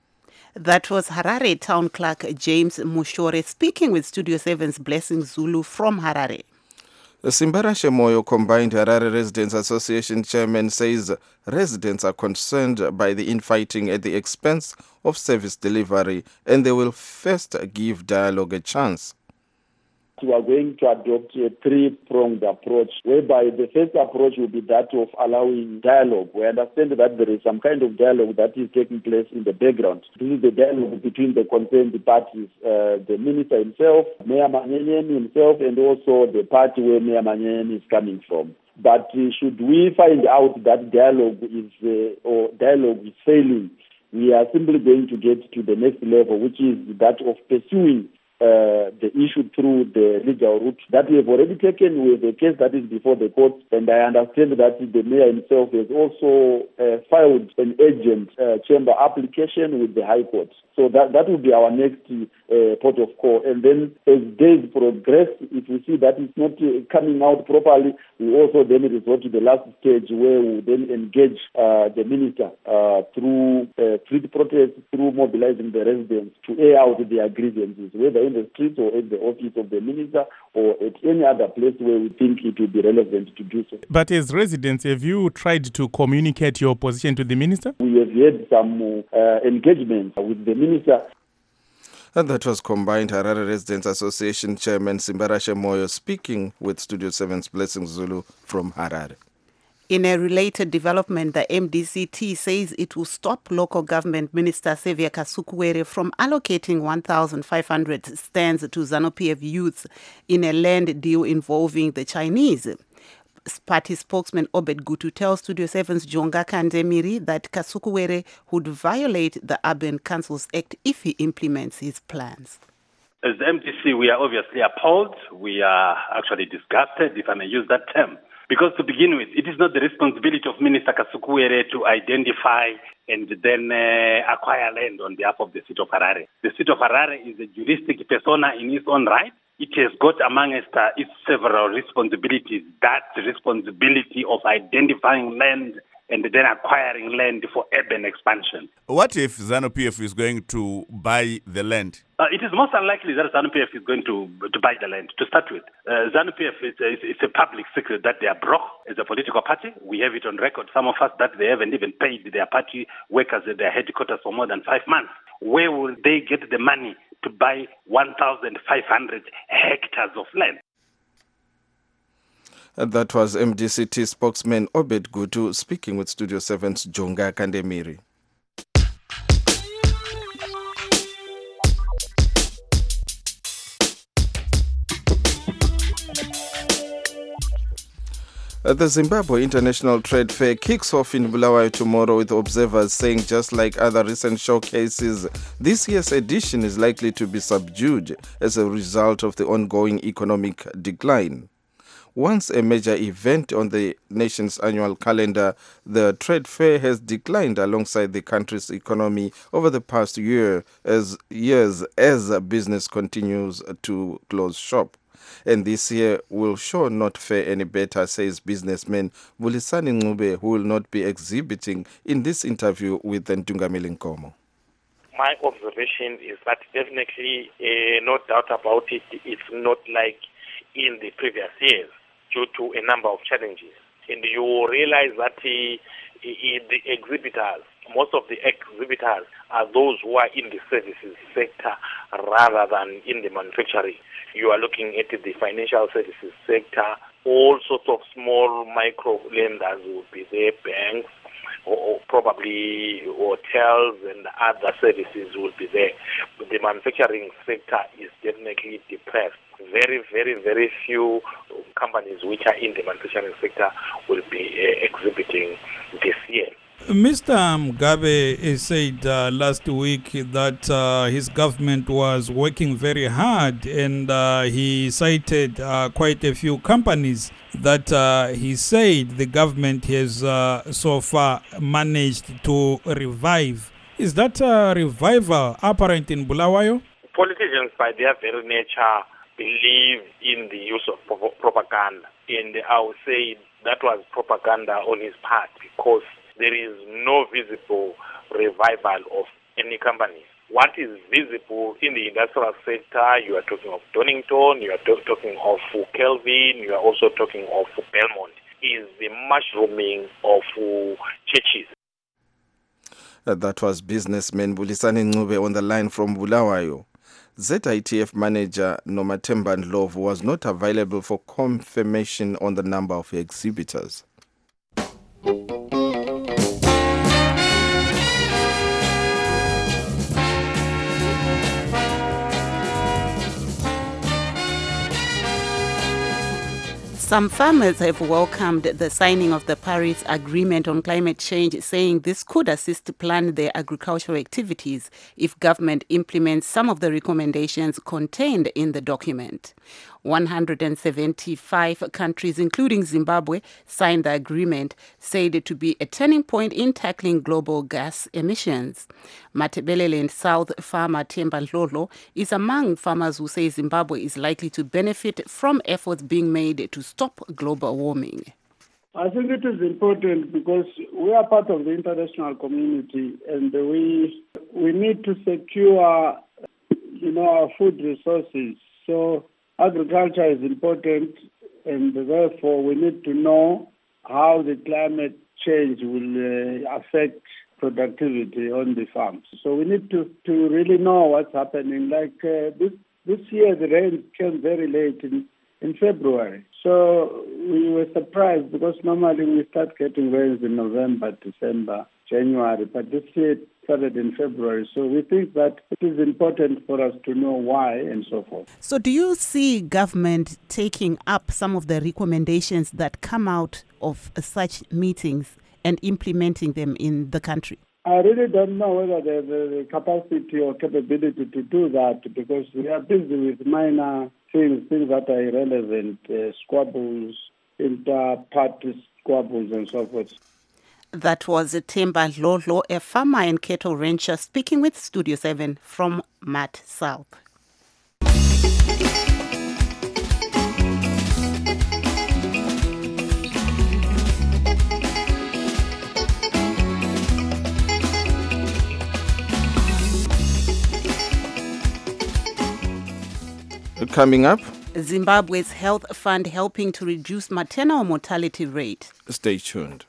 That was Harare Town Clerk James Mushore speaking with Studio seven's Blessing Zulu from Harare. The Simbarashe Moyo Combined Harare Residents Association chairman says residents are concerned by the infighting at the expense of service delivery, and they will first give dialogue a chance. We are going to adopt a three-pronged approach, whereby the first approach will be that of allowing dialogue. We understand that there is some kind of dialogue that is taking place in the background. This is the dialogue between the concerned parties, uh, the minister himself, Mayor Manyenyeni himself, and also the party where Mayor Manyenyeni is coming from. But uh, should we find out that dialogue is uh, or dialogue is failing, we are simply going to get to the next level, which is that of pursuing uh, the issue through the legal route that we have already taken with the case that is before the court, and I understand that the mayor himself has also uh, filed an urgent uh, chamber application with the High Court. So that, that will be our next uh, port of call. And then as days progress, if we see that it's not uh, coming out properly, we also then resort to the last stage where we then engage uh, the minister uh, through uh, street protests, through mobilizing the residents to air out their grievances, whether in the streets or at the office of the minister or at any other place where we think it will be relevant to do so. But as residents, have you tried to communicate your position to the minister? We have had some uh, engagement with the minister. And that was Combined Harare Residents Association Chairman Simbarashe Moyo speaking with Studio seven's Blessing Zulu from Harare. In a related development, the M D C T says it will stop local government minister Xavier Kasukuwere from allocating one thousand five hundred stands to ZANU-P F youths in a land deal involving the Chinese. Party spokesman Obed Gutu tells Studio seven's Jonga Kandemiri that Kasukuwere would violate the Urban Councils Act if he implements his plans. As the M D C, we are obviously appalled. We are actually disgusted, if I may use that term. Because to begin with, it is not the responsibility of Minister Kasukuwere to identify and then uh, acquire land on behalf of the city of Harare. The city of Harare is a juristic persona in its own right. It has got amongst uh, its several responsibilities, that responsibility of identifying land and then acquiring land for urban expansion. What if ZANU-P F is going to buy the land? Uh, it is most unlikely that ZANU-P F is going to to buy the land, to start with. Uh, ZANU-P F is a, it's a public secret that they are broke as a political party. We have it on record, some of us, that they haven't even paid their party workers at their headquarters for more than five months. Where will they get the money to buy one thousand five hundred hectares of land? And that was M D C T spokesman Obed Gutu speaking with Studio seven's Jonga Kandemiri. The Zimbabwe International Trade Fair kicks off in Bulawayo tomorrow, with observers saying just like other recent showcases, this year's edition is likely to be subdued as a result of the ongoing economic decline. Once a major event on the nation's annual calendar, the trade fair has declined alongside the country's economy over the past year as years as business continues to close shop. And this year will sure not fare any better, says businessman Bulisani Ncube, who will not be exhibiting in this interview with Ntungamili Nkomo. My observation is that definitely, uh, no doubt about it, it's not like in the previous years due to a number of challenges. And you realize that uh, the exhibitors, most of the exhibitors are those who are in the services sector rather than in the manufacturing. You are looking at the financial services sector, all sorts of small micro lenders will be there, banks, or, or probably hotels and other services will be there. But the manufacturing sector is definitely depressed. Very, very, very few companies which are in the manufacturing sector will be uh, exhibiting this year. Mister Mugabe said uh, last week that uh, his government was working very hard, and uh, he cited uh, quite a few companies that uh, he said the government has uh, so far managed to revive. Is that uh, revival apparent in Bulawayo? Politicians, by their very nature, believe in the use of pro- propaganda, and I would say that was propaganda on his part, because there is no visible revival of any company. What is visible in the industrial sector, you are talking of Donington, you are to- talking of Kelvin, you are also talking of Belmont, is the mushrooming of uh, churches. Uh, that was businessman Bulisani Ncube on the line from Bulawayo. Z I T F manager Nomathemba Ndlovu was not available for confirmation on the number of exhibitors. Some farmers have welcomed the signing of the Paris Agreement on climate change, saying this could assist to plan their agricultural activities if government implements some of the recommendations contained in the document. one hundred seventy-five countries, including Zimbabwe, signed the agreement, said to be a turning point in tackling global gas emissions. Matebeleland South farmer Themba Dlodlo is among farmers who say Zimbabwe is likely to benefit from efforts being made to stop global warming. I think it is important because we are part of the international community and we we need to secure, you know, our food resources. So agriculture is important, and therefore we need to know how the climate change will uh, affect productivity on the farms. So we need to, to really know what's happening. Like uh, this this year, the rain came very late in, in February. So we were surprised because normally we start getting rains in November, December, January, but this year it started in February. So we think that it is important for us to know why and so forth. So do you see government taking up some of the recommendations that come out of such meetings and implementing them in the country? I really don't know whether they have the capacity or capability to do that because we are busy with minor things, things that are irrelevant, uh, squabbles, inter-party squabbles and so forth. That was Themba Dlodlo, a farmer and cattle rancher, speaking with Studio seven from Mat South. Coming up, Zimbabwe's health fund helping to reduce maternal mortality rate. Stay tuned.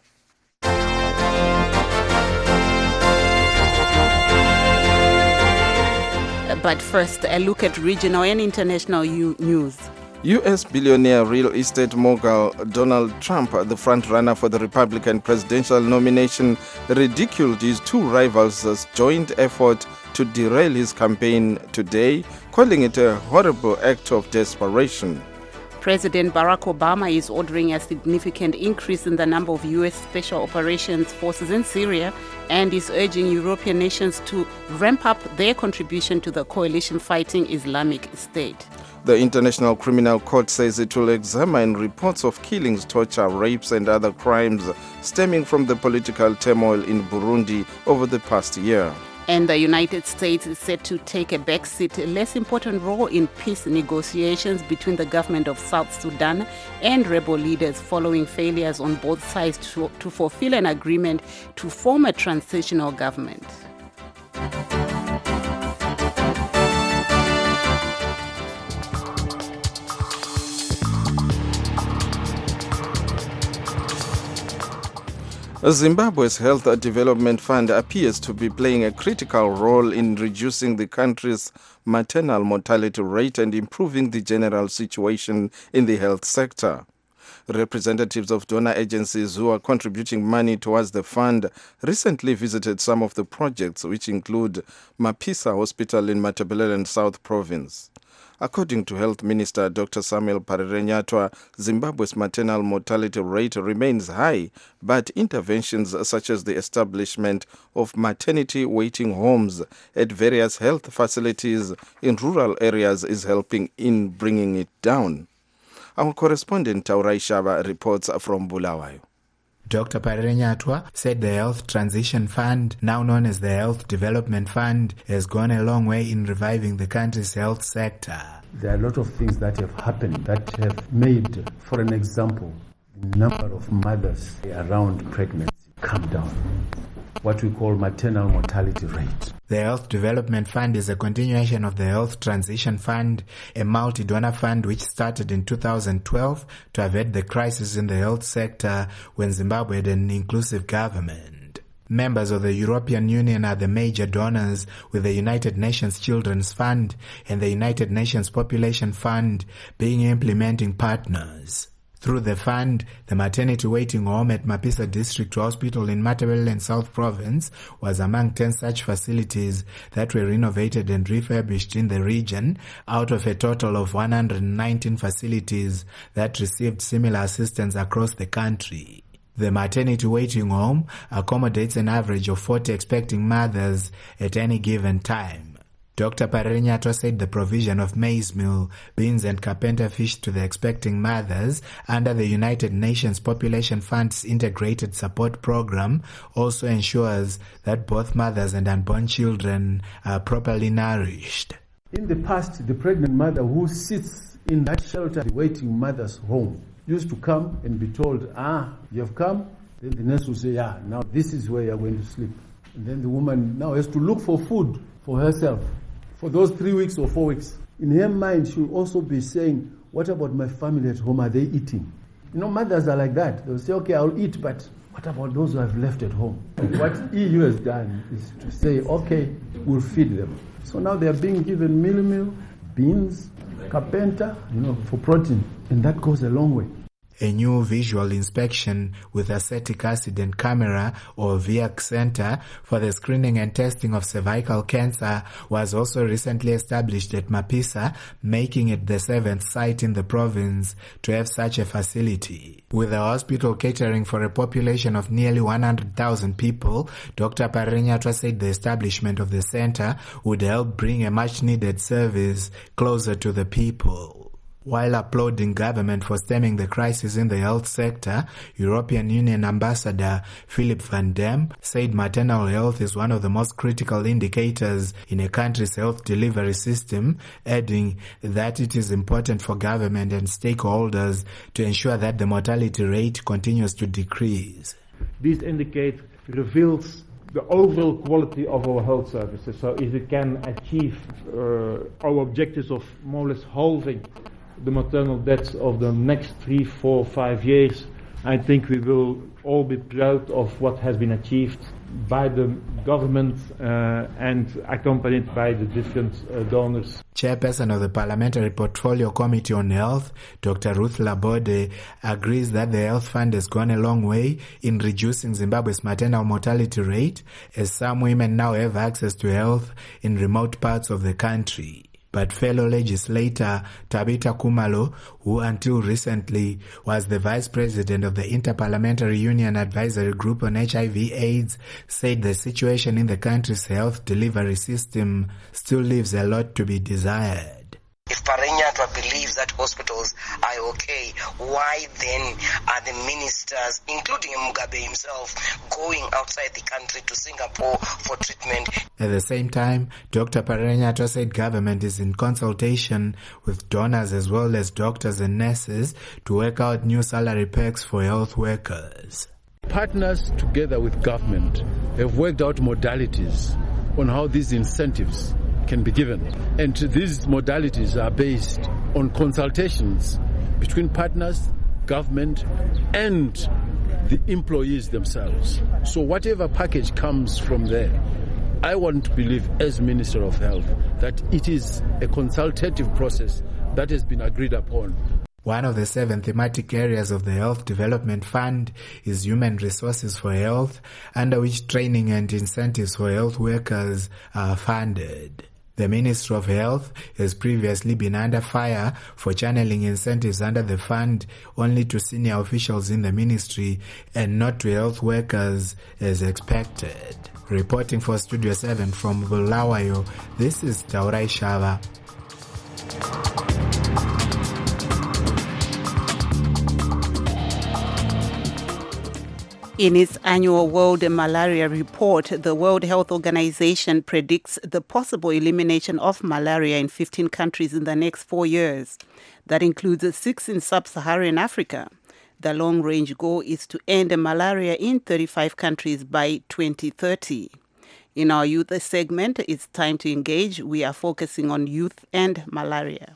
But first, a look at regional and international u- news. U S billionaire real estate mogul Donald Trump, the front-runner for the Republican presidential nomination, ridiculed his two rivals' joint effort to derail his campaign today, calling it a horrible act of desperation. President Barack Obama is ordering a significant increase in the number of U S special operations forces in Syria and is urging European nations to ramp up their contribution to the coalition fighting Islamic State. The International Criminal Court says it will examine reports of killings, torture, rapes and other crimes stemming from the political turmoil in Burundi over the past year. And the United States is set to take a backseat, a less important role in peace negotiations between the government of South Sudan and rebel leaders following failures on both sides to, to fulfill an agreement to form a transitional government. Zimbabwe's Health Development Fund appears to be playing a critical role in reducing the country's maternal mortality rate and improving the general situation in the health sector. Representatives of donor agencies who are contributing money towards the fund recently visited some of the projects, which include Mapisa Hospital in Matebeleland South Province. According to Health Minister Doctor Samuel Parerenyatwa, Zimbabwe's maternal mortality rate remains high, but interventions such as the establishment of maternity waiting homes at various health facilities in rural areas is helping in bringing it down. Our correspondent Taurai Shaba reports from Bulawayo. Doctor Parerenyatwa said the Health Transition Fund, now known as the Health Development Fund, has gone a long way in reviving the country's health sector. There are a lot of things that have happened that have made, for an example, the number of mothers around pregnancy come down. What we call maternal mortality rate. The Health Development Fund is a continuation of the Health Transition Fund, a multi-donor fund which started in two thousand twelve to avert the crisis in the health sector when Zimbabwe had an inclusive government. Members of the European Union are the major donors, with the United Nations Children's Fund and the United Nations Population Fund being implementing partners. Through the fund, the maternity waiting home at Mapisa District Hospital in Matabeleland South Province was among ten such facilities that were renovated and refurbished in the region out of a total of one hundred nineteen facilities that received similar assistance across the country. The maternity waiting home accommodates an average of forty expecting mothers at any given time. Doctor Parenyato said the provision of maize meal, beans and carpenter fish to the expecting mothers under the United Nations Population Fund's Integrated Support Program also ensures that both mothers and unborn children are properly nourished. In the past, the pregnant mother who sits in that shelter, the waiting mother's home, used to come and be told, ah, you have come? Then the nurse will say, yeah, now this is where you're going to sleep. And then the woman now has to look for food for herself for those three weeks or four weeks. In her mind, she'll also be saying, what about my family at home? Are they eating? You know, mothers are like that. They'll say, okay, I'll eat, but what about those who have left at home? What E U has done is to say, okay, we'll feed them. So now they're being given mealie meal, beans, carpenter, you know, for protein. And that goes a long way. A new visual inspection with acetic acid and camera or V I A C center for the screening and testing of cervical cancer was also recently established at Mapisa, making it the seventh site in the province to have such a facility. With the hospital catering for a population of nearly one hundred thousand people, Doctor Parenyato said the establishment of the center would help bring a much-needed service closer to the people. While applauding government for stemming the crisis in the health sector, European Union Ambassador Philip van Dam said maternal health is one of the most critical indicators in a country's health delivery system, adding that it is important for government and stakeholders to ensure that the mortality rate continues to decrease. This indicator reveals the overall quality of our health services. So if we can achieve uh, our objectives of more or less halving the maternal deaths of the next three, four, five years, I think we will all be proud of what has been achieved by the government uh, and accompanied by the different uh, donors. Chairperson of the Parliamentary Portfolio Committee on Health, Doctor Ruth Labode, agrees that the Health Fund has gone a long way in reducing Zimbabwe's maternal mortality rate, as some women now have access to health in remote parts of the country. But fellow legislator Tabita Kumalo, who until recently was the vice president of the Interparliamentary Union Advisory Group on H I V AIDS, said the situation in the country's health delivery system still leaves a lot to be desired. If Parenyato believes that hospitals are okay, why then are the ministers, including Mugabe himself, going outside the country to Singapore for treatment? At the same time, Doctor Parenyato said government is in consultation with donors as well as doctors and nurses to work out new salary perks for health workers. Partners together with government have worked out modalities on how these incentives can be given. And these modalities are based on consultations between partners, government, and the employees themselves. So whatever package comes from there, I want to believe as Minister of Health that it is a consultative process that has been agreed upon. One of the seven thematic areas of the Health Development Fund is Human Resources for Health, under which training and incentives for health workers are funded. The Ministry of Health has previously been under fire for channeling incentives under the fund only to senior officials in the ministry and not to health workers as expected. Reporting for Studio seven from Bulawayo, this is Taurai Shava. In its annual World Malaria Report, the World Health Organization predicts the possible elimination of malaria in fifteen countries in the next four years. That includes six in sub-Saharan Africa. The long-range goal is to end malaria in thirty-five countries by twenty thirty. In our youth segment, it's time to engage. We are focusing on youth and malaria.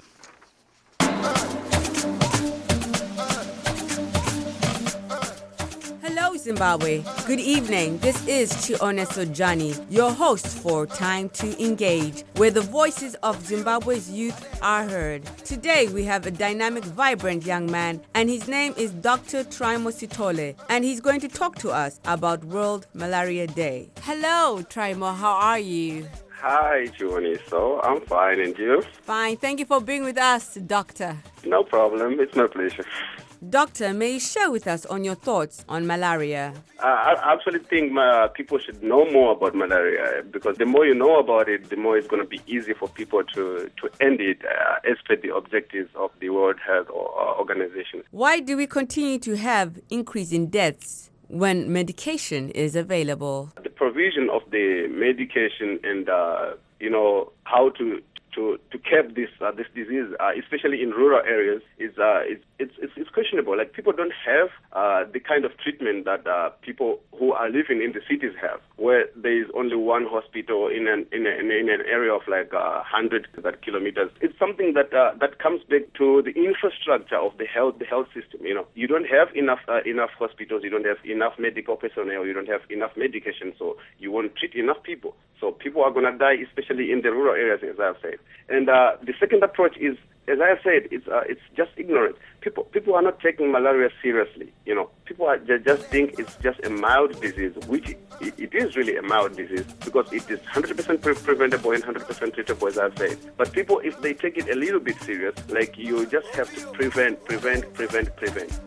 Zimbabwe. Good evening. This is Chioneso Johnny, your host for Time to Engage, where the voices of Zimbabwe's youth are heard. Today we have a dynamic, vibrant young man, and his name is Doctor Trimo Sithole, and he's going to talk to us about World Malaria Day. Hello, Trimo. How are you? Hi, Chioneso. I'm fine, and you? Fine. Thank you for being with us, Doctor. No problem. It's my pleasure. Doctor, may you share with us on your thoughts on malaria? Uh, I actually think uh, people should know more about malaria, because the more you know about it, the more it's going to be easy for people to, to end it uh, as per the objectives of the World Health Organization. Why do we continue to have increase in deaths when medication is available? The provision of the medication and, uh, you know, how to to to curb this uh, this disease, uh, especially in rural areas, is uh, it's, it's it's questionable. Like, people don't have uh, the kind of treatment that uh, people who are living in the cities have, where there is only one hospital in an in, a, in an area of like uh, hundred kilometers. It's something that uh, that comes back to the infrastructure of the health the health system. You know, you don't have enough uh, enough hospitals, you don't have enough medical personnel, you don't have enough medication, so you won't treat enough people. So people are going to die, especially in the rural areas, as I've said. And uh, the second approach is, as I have said, it's uh, it's just ignorance. People people are not taking malaria seriously. You know, people are ju- just think it's just a mild disease, which it, it is really a mild disease, because it is one hundred percent pre- preventable and one hundred percent treatable, as I've said. But people, if they take it a little bit serious, like, you just have to prevent, prevent, prevent, prevent.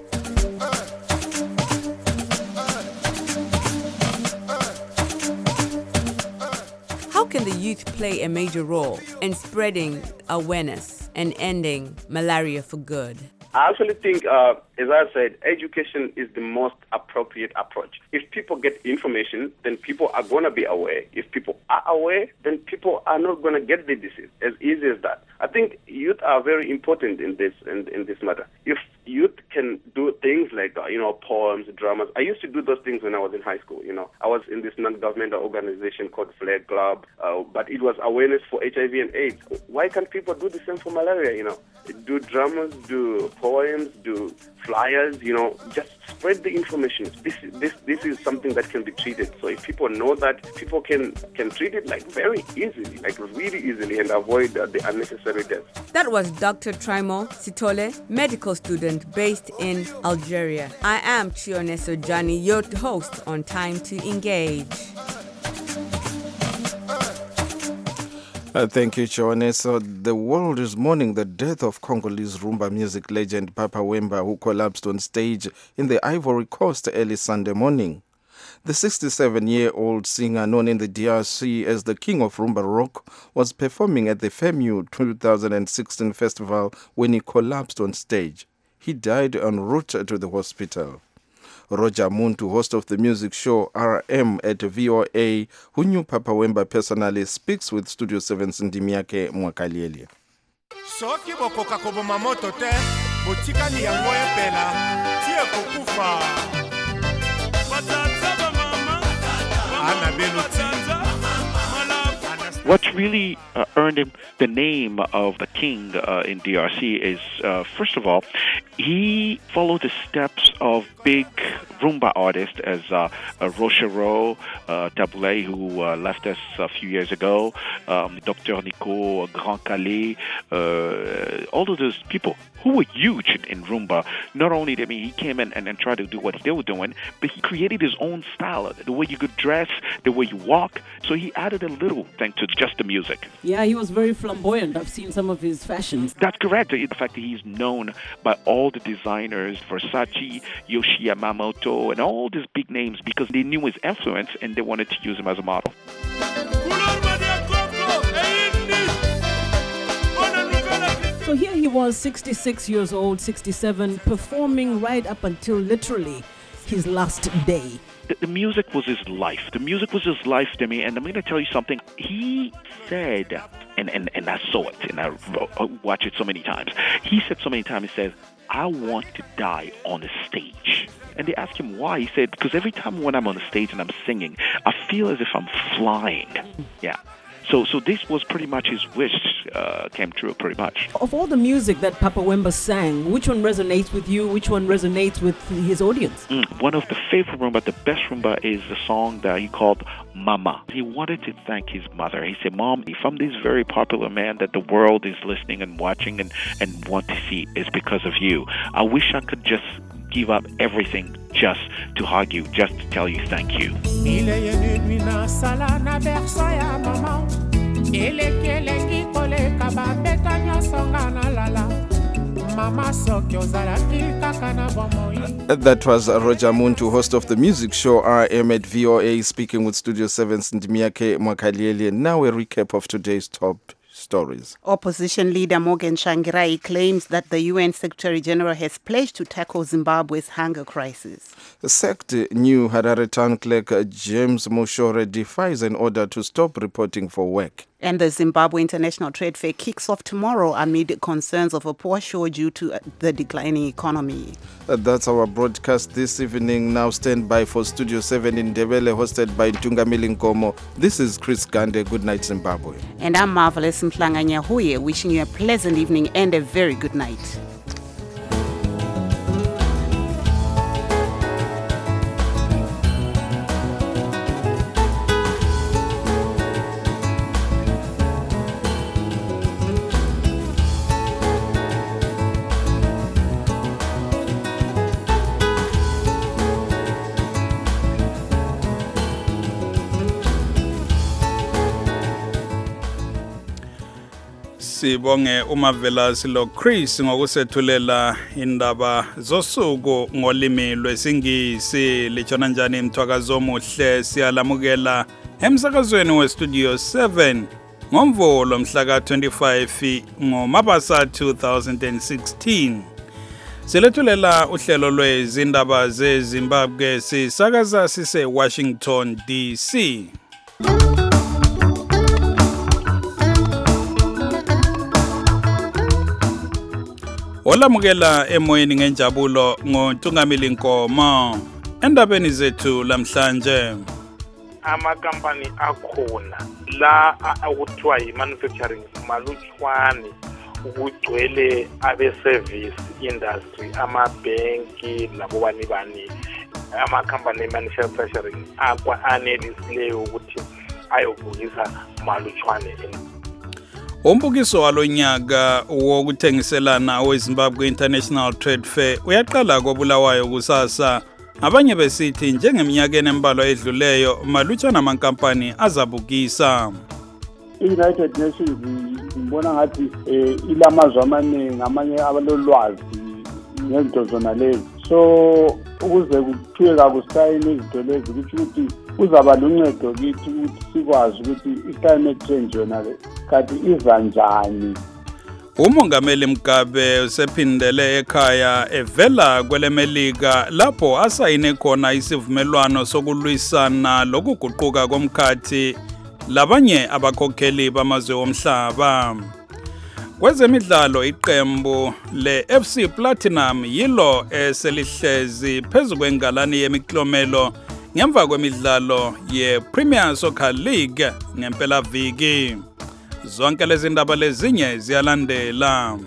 How can the youth play a major role in spreading awareness and ending malaria for good? I actually think, uh, as I said, education is the most appropriate approach. If people get information, then people are going to be aware. If people are aware, then people are not going to get the disease. As easy as that. I think youth are very important in this in, in this matter. If youth can do things like, uh, you know, poems, dramas. I used to do those things when I was in high school, you know. I was in this non-governmental organization called Flag Club, uh, but it was awareness for H I V and AIDS. Why can't people do the same for malaria, you know? Do dramas, do poems, do flyers, you know, just spread the information. This this this is something that can be treated. So if people know that, people can, can treat it like very easily, like really easily, and avoid uh, the unnecessary deaths. That was Doctor Trimo Sithole, medical student based in Algeria. I am Chioneso Johnny, your host on Time to Engage. Uh, thank you, Joanne. So the world is mourning the death of Congolese Rumba music legend Papa Wemba, who collapsed on stage in the Ivory Coast early Sunday morning. The sixty-seven-year-old singer, known in the D R C as the King of Rumba Rock, was performing at the FEMU two thousand sixteen festival when he collapsed on stage. He died en route to the hospital. Roger Muntu, host of the music show R M at V O A, who knew Papa Wemba personally, speaks with Studio seven's Ndimiake Mwakalieli. Soki bokoka koboma moto te, botika ni yango epela, tie kokufa. Batata mama, ana benuti. What really uh, earned him the name of the king uh, in D R C is, uh, first of all, he followed the steps of big rumba artists as uh, uh, Rochereau, uh, Taboulet, who uh, left us a few years ago, um, Doctor Nico, Grand Calais, uh, all of those people who were huge in, in rumba. Not only did I mean, he came in and, and tried to do what they were doing, but he created his own style, the way you could dress, the way you walk. So he added a little thing to just the music. Yeah, he was very flamboyant. I've seen some of his fashions. That's correct. In fact, he's known by all the designers, Versace, Yohji Yamamoto, and all these big names, because they knew his influence and they wanted to use him as a model. So here he was, sixty-six years old, sixty-seven, performing right up until literally his last day. The, the music was his life. The music was his life to me. And I'm going to tell you something. He said, and, and, and I saw it, and I watched it so many times. He said so many times, he says, I want to die on the stage. And they asked him why. He said, because every time when I'm on the stage and I'm singing, I feel as if I'm flying. Yeah. So so this was pretty much his wish uh, came true, pretty much. Of all the music that Papa Wemba sang, which one resonates with you? Which one resonates with his audience? Mm, one of the favorite rumba, the best rumba, is the song that he called Mama. He wanted to thank his mother. He said, Mom, if I'm this very popular man that the world is listening and watching and, and want to see, it's because of you. I wish I could just give up everything just to hug you, just to tell you thank you. That was Roger Muntu, host of the music show R M at V O A, speaking with Studio seven's Ndimiake Mwakalieli. Now a recap of today's top stories. Opposition leader Morgan Tsvangirai claims that the U N Secretary General has pledged to tackle Zimbabwe's hunger crisis. The sacked new Harare town clerk James Mushore defies an order to stop reporting for work. And the Zimbabwe International Trade Fair kicks off tomorrow amid concerns of a poor show due to the declining economy. Uh, that's our broadcast this evening. Now stand by for Studio seven in Ndebele, hosted by Tungamili Nkomo. This is Chris Gande. Good night, Zimbabwe. And I'm Marvelous Mhlanga Nyahuye, wishing you a pleasant evening and a very good night. Sibonge uMavelasi lo Chris ngokusethulela indaba zosuku ngolimi lwesingisi. Lichona njani mthwakazo omuhle, siyalamukela emsakazweni we Studio seven ngomvulo mhla ka twenty-five ngoMabasa two thousand sixteen. Silethulela uhlelo lwezindaba zeZimbabwe, sisakaza sise Washington D C. Olamukela emoyeni ngenjabulo ngoNtungamili Nkomo. Endabeni zethu lamhlanje, amakampani akhona la akuthiwa yi-manufacturing malutshwane ukugcwele abe-service industry, amabhenki labo bani bani, amakampani e-manufacturing akwa-anelisileyo ukuthi ayovukisa malutshwane. Umbukiso walonyaka wokuthengiselana weZimbabwe International Trade Fair uyaqala koBulawayo kusasa. Abanye besithi njengeminyakeni embalwa edluleyo malutshwana amankampani azabukisa. I-United Nations ngibona ngathi ilamazwe amaningi amanye abalolwazi ngezinto zona lezi. So ukuze kuthiwe kakusayini izinto lezi ukuthi ukuthi uzaba luncedo kithi ukuthi sikwazi ukuthi i-climate change yona le kanti iza njani. Umongameli Mugabe usephindele ekhaya evela kwelemelika lapho asayine khona isivumelwano sokulwisana lokuguquka komkhathi labanye abakhokheli bamazwe omhlaba. Kwezemidlalo iqembu le-F C Platinum yilo eselihlezi phezu kwengalani yemiklomelo ngemva kwemidlalo ye-Premier Soccer League ngempelaviki. Zonke lezi ndaba lezinye ziyalandela.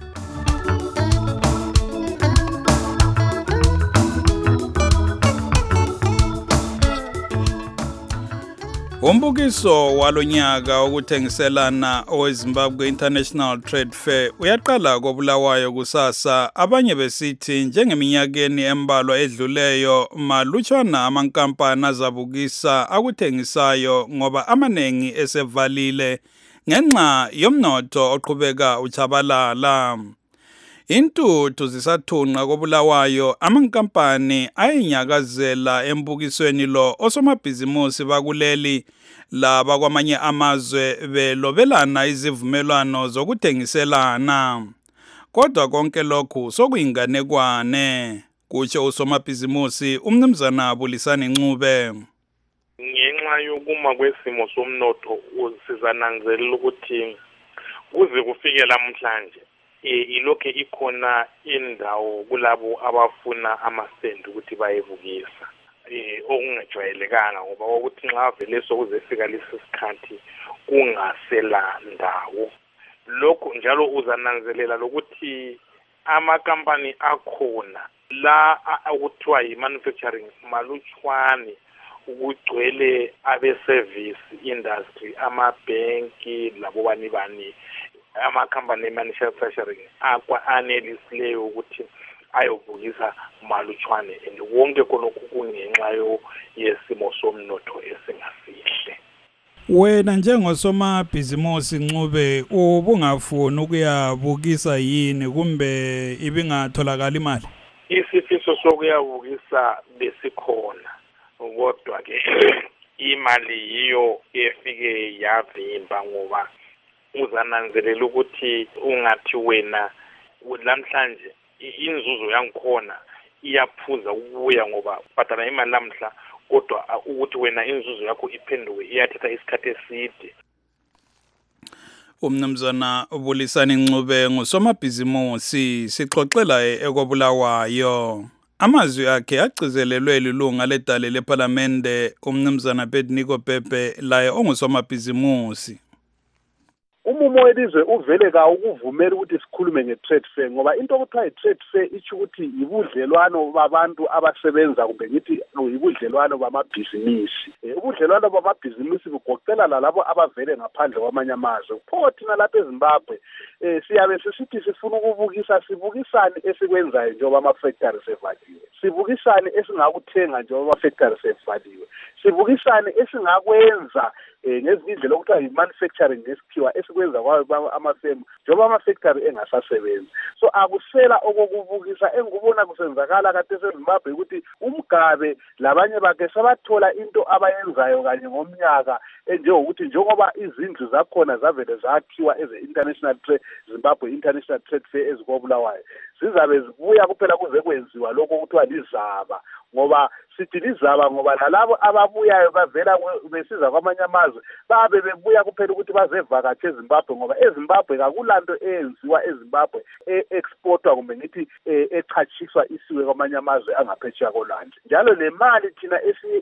Umbukiso walonyaka okuthengiselana oweZimbabwe International Trade Fair uyaqala koBulawayo kusasa. Abanye besithi njengeminyakeni embalwa edluleyo malutshwana amankampani azabukisa akuthengisayo ngoba amanengi esevalile ngenxa yomnotho oqhubeka uchabalala. Intuthu zisathunqa koBulawayo amankampani ayinyakazela embukisweni lo osomabhizimusi bakuleli laba kwamanye amazwe belobelana izivumelwano zokuthengiselana. Kodwa konke lokhu sokuyinganekwane, kutsho usomabhizimusi umnumzana Bulisani Ncube. Ngenxa yokuma kwesimo somnotho sizananzelela ukuthi kuze kufike namhlanje ilokho ikhona indawo kulabo abafuna amastendi ukuthi bayevukisa eh okungejwayelekanga ngoba ukuthi nxa vele sokuzefika lesi sikhathi kungasela ndawo. Lokho njalo uzananzelela lokuthi amakampani akhona la okuthiwa yi-manufacturing malutshwane ukugcwele abe-service industry, amabhenki labo bani bani, amakhampani e-manufacturing akwa-anelisileyo ukuthi ayovukisa malutshwane, and wonke khonokhu kungenxa yesimo somnotho esingasihle. Wena njengosomabhizimusi Ncube ubungafuni ukuyabukisa yini kumbe ibingatholakala imali? Isifiso sokuyabukisa besikhona, kodwa ke imali yiyo efike yavimba ngoba uzananzelela ukuthi ungathi wena lamhlanje inzuzo yangikhona iyaphuza ukuya ngoba bhatala imali lamhla, kodwa ukuthi wena inzuzo yakho iphenduke iyathatha isikhathi eside. Umnumzana Bulisani Ncube ngusomabhizimusi sixoxela eKobulawayo. Amazwi akhe agcizelelwe lilunga ledale leParlamente umnumzana Bedniko Pepe laye ongusomabhizimusi. Umumo welizwe uvele ka ukuvumela ukuthi sikhulume nge-trade fair ngoba into okuthiwa i-trade fair itsho ukuthi yibudlelwano babantu abasebenza kumbe ngithi yibudlelwano bamabhizinisi. Ubudlelwano bamabhizinisi bugoqela lalabo abavele ngaphandle kwamanye amazwe. Pho thina lapha eZimbabwe eh siyabe sisithi sifuna ukubukisa sibukisani esikwenzayo njengoba ama-factory sevaliwe. Sibukisani esingakuthenga njengoba ama-factory sevaliwe. Sibukisani esingakwenza eh ngezindlela okuthiwa yi-manufacturing ngesikhiwa esikwenza kwayo amafemu njengoba ama-factory engasasebenzi. So akusela okokubukisa engubona kusenzakala kade eZimbabwe ukuthi uMgabe labanye bakhe sabathola into abayenzayo kanye ngomnyaka enjengokuthi njengoba izindlu zakhona zavele zakhiwa eze-international trade Zimbabwe International Trade Fair eziKobulawayo zizabe zibuya kuphela kuze kwenziwa lokho kuthiwa lizaba ngoba sithi lizaba ngoba nalabo ababuyayo bavela besiza kwamanye amazwe babe bebuya kuphela ukuthi bazevakatshe eZimbabwe ngoba eZimbabwe kakulanto eyenziwa eZimbabwe e-exportwa kumbe ngithi echatshiswa isiwe kwamanye amazwe angaphetsheya kolwandle. Njalo le mali thina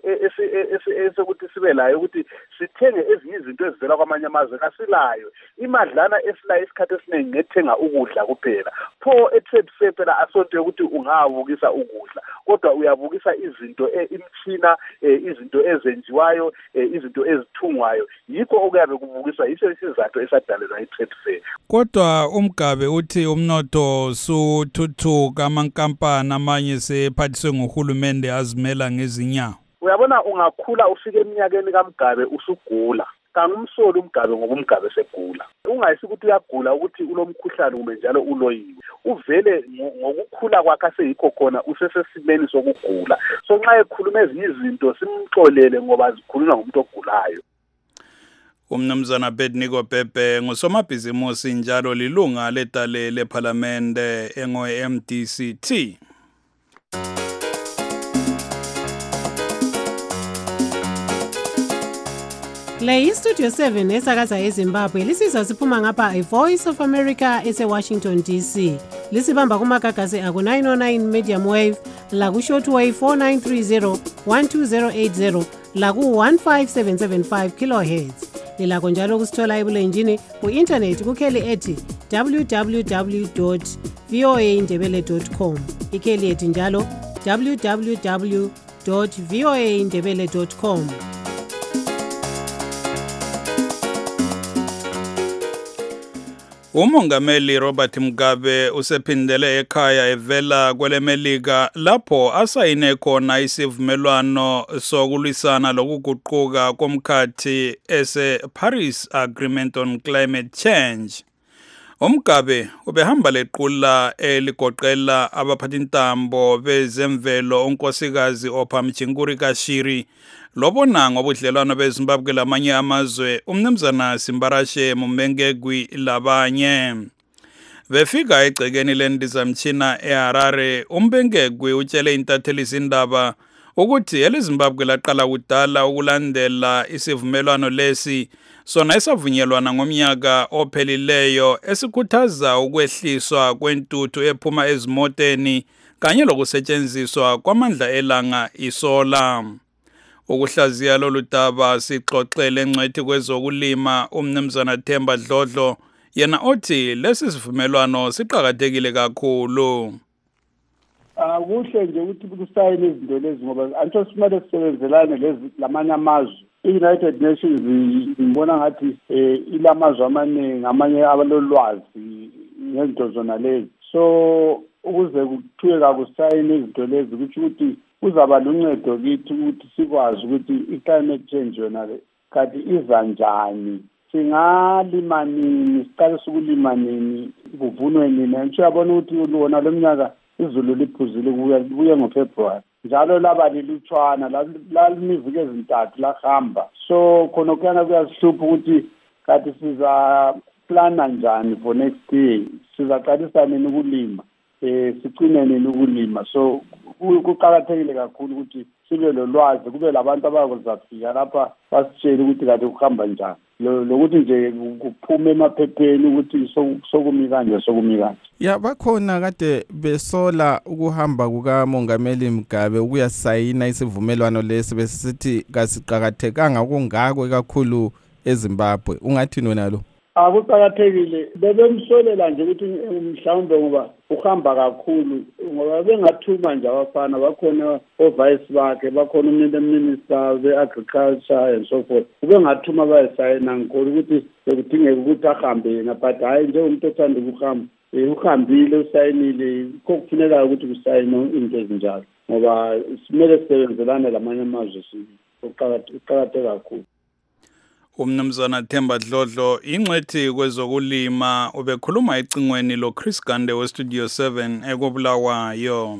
esekuthi sibe layo ukuthi sithenge ezinye izinto ezivela kwamanye amazwe kasilayo. Imadlana esilayo isikhathi esiningi ngethenga ukudla kuphela. Pho e-trade fair phela asonto ukuthi ungabukisa ukudla kodwa uyabukisa izinto imithina izinto ezenziwayo izinto ezithungwayo yikho okuyabe kubukiswa yiso isizathu esadalelwa i-trade fair. Kodwa uMgabe uthi umnotho suthuthuka amankampani amanye sephathiswe nguhulumende azimela ngezinyawo. Uyabona ungakhula ufike eminyakeni kaMgabe usugula. Kangumsoli uMgabe ngoba uMgabe segula. Ungayisi ukuthi uyagula ukuthi ulomkhuhlane kumbe njalo uloyiwe. Uvele ngokukhula kwakhe aseyikho khona usesesimeni sokugula. So nxa ekhuluma ezinye izinto simxolele ngoba zikhulunywa ngumuntu ogulayo. Umnumzana Bedniko Pepe ngusomabhizimusi njalo lilunga ledale leParlamente engo-M D C T. Le iStudio seven esakaza eZimbabwe lisizwa siphuma ngapha iVoice of America ese-Washington D C. Lisibamba kumagagasi aku nine oh nine medium wave, laku shortwave four nine three zero, one two zero eight zero, laku one five seven seven five kilohertz. Lilakho njalo kusithola ebulenjini ku-internet kukheli ethi w w w dot v o a ndebele dot com. Ikheli ethi njalo w w w dot v o a ndebele dot com. Umongameli Robert Mugabe usephindele ekhaya evela kwelemelika lapho asayine khona isivumelwano sokulwisana lokuguquka komkhathi ese-Paris Agreement on Climate Change. Umgabe ubehamba lequla eligoqela abaphathintambo bezemvelo unkosikazi Oprah Mchinkuri Kashiri lobona ngobudlelwano beZimbabwe lamanye amazwe umnumzana Simbarashe Mumengegwi labanye. Befika egcekeni lendizamtshina eHarare uMbengegwi utshele intatheli izindaba ukuthi eleZimbabwe laqala kudala ukulandela isivumelwano lesi sona esavunyelwana ngomnyaka ophelileyo esikhuthaza ukwehliswa kwentuthu ephuma ezimoteni kanye lokusetshenziswa kwamandla elanga isola. Ukuhlaziya lolu daba sixoxele ngcwethi kwezokulima umnumzana Themba Dlodlo yena othi lesi sivumelwano siqhakathekile kakhulu. Ah kuhle nje ukuthi kusayine izinto lezi ngoba anto simele sisebenzelane lezi lamanye amazwe. I-United Nations ngibona ngathi ilamazwe amaningi amanye abalolwazi ngento zona lezi. So ukuze kuthiwe kakusayine izinto lezi kuthi ukuthi kuzaba luncedo kithi ukuthi sikwazi ukuthi i-climate change yona le kanti iza njani. Singalima nini, siqale ukulima nini, kuvunwe nini. Ngisho yabona ukuthi lona lomnyaka izulu liphuzile kuye ngoFebruary. Njalo laba lilutshwana la limiviki ezintathu lahamba. So khona kuyana kuyasihlupha ukuthi kanti siza plana njani for next year. Sizaqalisa nini ukulima. Eh sicine nini ukulima. So kuqhakathekile kakhulu ukuthi sibe lolwazi kube labantu abazafika lapha basitshela ukuthi kade kuhamba njani. Lokuthi nje kuphume emaphepheni ukuthi sokumi kanje sokumi kanje. Ya bakhona kade besola ukuhamba kuka Mongameli Mugabe ukuyasayina isivumelwano lesi besithi kasiqhakathekanga kungako kakhulu eZimbabwe. Ungathi nona lo? Akuqhakathekile bebemsolela nje ukuthi mhlawumbe ngoba uhamba kakhulu ngoba bengathuma nje abafana bakhona ovice bakhe bakhona uminister we-agriculture and so forth ubengathuma bayisayina ngikho ukuthi bekudingeka ukuthi ahambe yena but hayi nje umuntu othanda ukuhamba uhambile usayinile kokufuneka ukuthi kusayine into ezinjalo ngoba simele sisebenzelane lamanye amazwe siqhakatheke kakhulu. Umnumzana Themba Dlodlo ingcwethi kwezokulima ubekhuluma ecingweni lo Chris Gande we Studio seven ekobulawayo.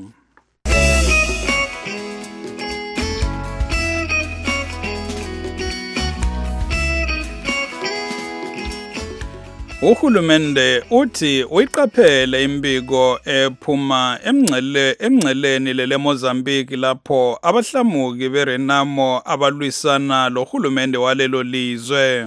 Uhulumende uthi uyiqaphele imbiko ephuma emngcele emngceleni lele Mozambique lapho abahlamuki beRenamo abalwisana lo hulumende walelo lizwe.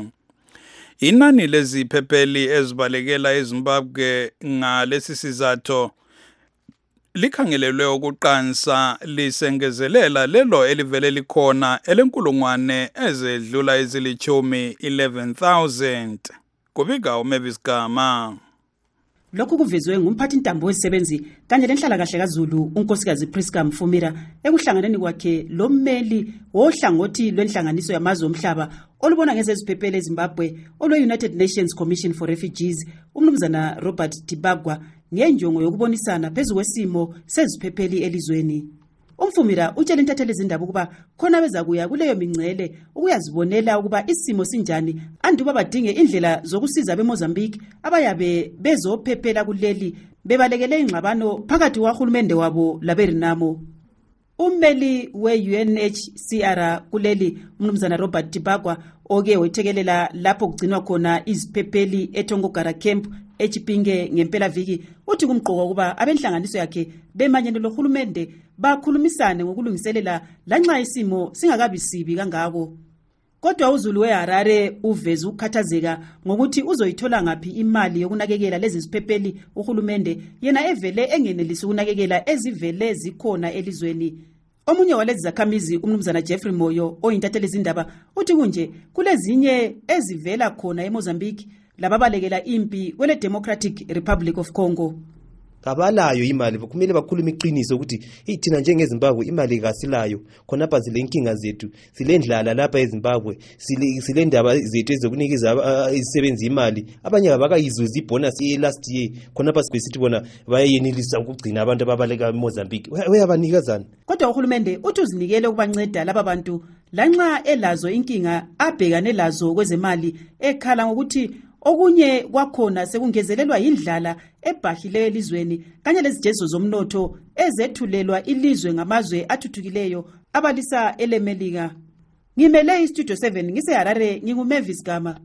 Inani leziphepheli ezibalekela eZimbabwe ngalesi sizathu likhangelelwe ukuqansa lisengezelela lelo elivele likhona elenkulungwane ezedlula ezilichumi eleven thousand. Kubika uMavis Gama. Lokhu kuvezwe ngumphathi intambo wezisebenzi kanye lenhlala kahle kaZulu unkosikazi Priska Mfumira ekuhlanganeni kwakhe lo mmeli wohlangothi lwenhlanganiso yamazwe omhlaba olubona ngezeziphepheli eZimbabwe olwe-United Nations Commission for Refugees umnumzana Robert Tibagwa ngenjongo yokubonisana phezu kwesimo seziphepheli elizweni. Umfumira utshela intatheli izindaba ukuba khona beza kuya kuleyo mingcele ukuyazibonela ukuba isimo sinjani anduba badinge indlela zokusiza beMozambique abayabe bezophephela kuleli bebalekele ingxabano phakathi kwahulumende wabo labeRenamo. Ummeli we-U N H C R kuleli umnumzana Robert Tibagwa oke wethekelela lapho kugcinwa khona iziphepheli eTongogara Camp eChipinge ngempela viki uthi kumqoka kuba abenhlanganiso yakhe bemanyene lohulumende bakhulumisane ngokulungiselela lanxa isimo singakabi sibi kangako. Kodwa uZulu weHarare uveza ukukhathazeka ngokuthi uzoyithola ngapi imali yokunakekela lezi ziphepheli uhulumende yena evele engenelisi ukunakekela ezivele zikhona elizweni. Omunye walezi zakhamizi umnumzana Jeffrey Moyo oyintatheli izindaba uthi kunje kulezinye ezivela khona eMozambique lababalekela impi kwele Democratic Republic of Congo. Kabalayo imali kumele bakhulume iqiniso ukuthi ithina njengeZimbabwe imali kasilayo khonapha zile inkinga zethu silendlala lapha eZimbabwe sile silendaba zethu ezokunikeza izisebenzi imali abanye abakayizuza ibonus ye last year khonapha sibesithi bona bayenelisa ukugcina abantu ababaleka eMozambique uyabanikazana. Kodwa uhulumende uthi uzinikele ukubanceda laba bantu lanxa elazo inkinga abhekane lazo kwezemali ekhala ngokuthi okunye kwakhona sekungezelelwa indlala ebhahileyo elizweni kanye lezijezo zomnotho ezethulelwa ilizwe ngamazwe athuthukileyo abalisa elemelika. Ngimele iStudio seven ngiseHarare nginguMavis Gama.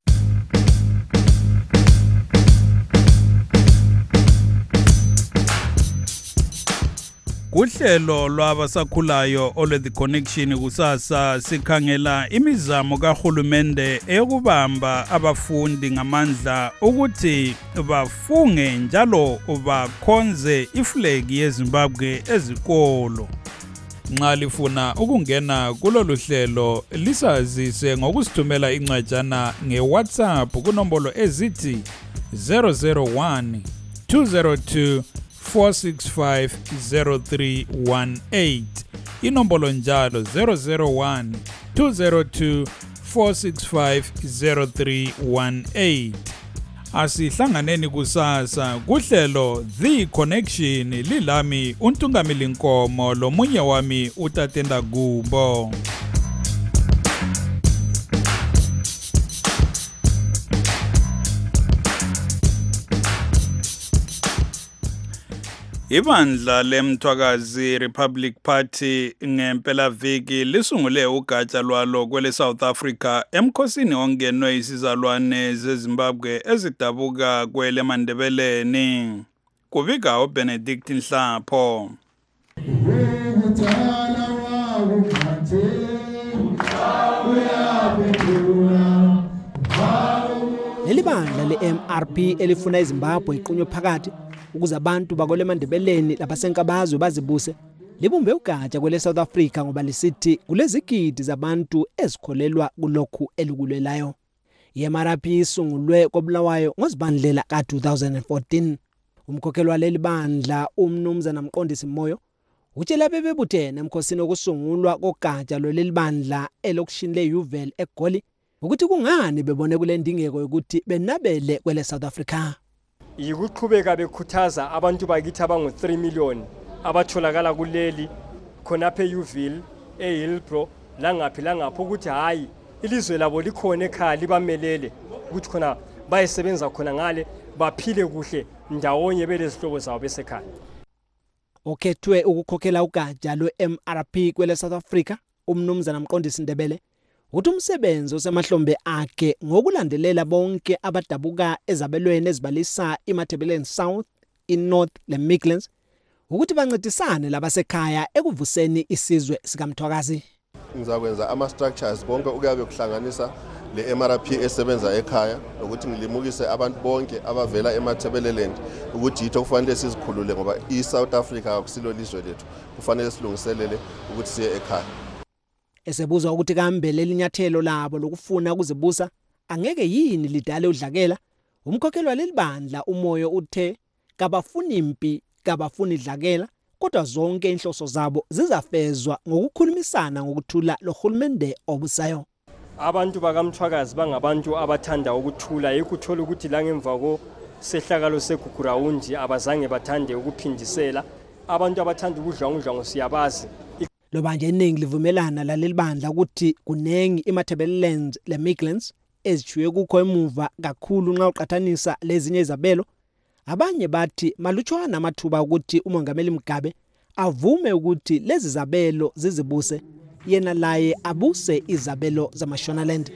Kuhlelo lwabasakhulayo ole The Connection kusasa sikhangela imizamo kahulumende eyokubamba abafundi ngamandla ukuthi bafunge njalo bakhonze iflegi yeZimbabwe ezikolo. nxa lifuna ukungena kulolu hlelo lisazise ngokusithumela incwajana nge-WhatsApp kunombolo ezithi zero zero one two zero two four six five zero three one eight. Inombolo njalo zero zero one two zero two four six five zero three one eight. Asihlanganeni kusasa kuhlelo The Connection lilami uNtungamili Nkomo lomunye wami uTatenda Gumbo. Ibandla lemthwakazi Republic Party ngempela viki lisungule ugatsha lwalo kwele South Africa emkhosini ongenwe isizalwane zeZimbabwe ezidabuka kwele Mandebeleni. Kubika uBenedict Nhlapho. Leli bandla le-M R P elifuna iZimbabwe iqunywe phakathi ukuze abantu bakole Mandebeleni labasenkabazwe bazibuse libumbe ugatsha kwele South Africa ngoba lisithi kulezigidi zabantu ezikholelwa kulokhu elikulelayo. I-M R P isungulwe koBulawayo ngozibandlela ka two thousand fourteen. Umkhokheli waleli bandla umnumzana Mqondisi Moyo utshela bebebuthene emkhosini okusungulwa kogatsha loleli bandla elokushini leUval eGoli ukuthi kungani bebone kule ndingeko yokuthi benabele kwele South Africa. Yikuqhubeka bekhuthaza abantu bakithi abangu three million abatholakala kuleli khonapha eUville eHillbrow langaphi langapho ukuthi hayi ilizwe labo likhona ekhaya libamelele ukuthi khona bayisebenza khona ngale baphile kuhle ndawonye belezihlobo zabo besekhaya. Okhethwe ukukhokhela ugatsha lwe-M R P kwele South Africa umnumzana Mqondisi Ndebele uthi umsebenzi osemahlombe akhe ngokulandelela bonke abadabuka ezabelweni ezibalisa iMatabeleland South, iNorth leMidlands ukuthi bancedisane labasekhaya ekuvuseni isizwe sikamthwakazi. Ngizakwenza ama structures bonke ukuyabe kuhlanganisa le-M R P esebenza ekhaya ukuthi ngilimukise abantu bonke abavela eMatabeleland ukuthi yitho kufanele sizikhulule ngoba iSouth Africa akusilo lizwe lethu kufanele silungiselele ukuthi siye ekhaya. Esebuza ukuthi kambe leli nyathelo labo lokufuna ukuzibusa angeke yini lidale udlakela, umkhokheli waleli bandla uMoyo uthe kabafuni impi kabafuni idlakela kodwa zonke inhloso zabo zizafezwa ngokukhulumisana ngokuthula lohulumende obusayo. Abantu bakamthwakazi bangabantu abathanda ukuthula yikuthola ukuthi la ngemva ko sehlakalo sekugrawundi abazange bathande ukuphindisela abantu abathanda ukudlangudlango siyabazi. Loba nje iningi livumelana laleli bandla ukuthi kunengi iMatabeleland leMidlands ezichuye kukho emuva kakhulu nxa uqathanisa lezinye izabelo. Abanye bathi malutshwana amathuba ukuthi uMongameli Mugabe avume ukuthi lezi zabelo zizibuse yena laye abuse izabelo zaMashonaland.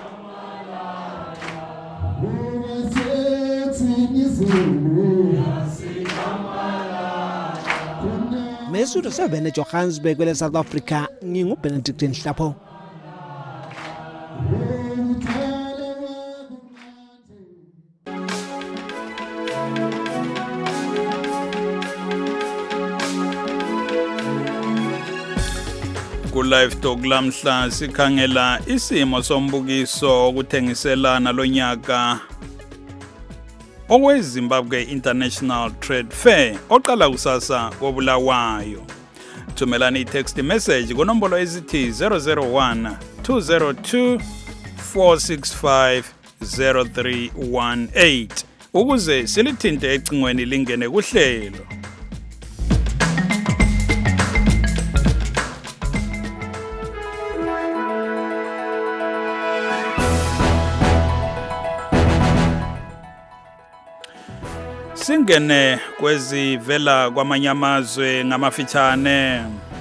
Mesuto seven eJohannesburg kwele South Africa nginguBenedict Nhlapho. Ku-Live Talk lamhla sikhangela isimo sombukiso okuthengiselana lonyaka oweZimbabwe International Trade Fair oqala kusasa koBulawayo. Thumelani i-text message kunombolo ezithi zero zero one two zero two four six five zero three one eight ukuze silithinte ecingweni lingene kuhlelo. Singene kwezivela kwamanye amazwe ngamafitshane.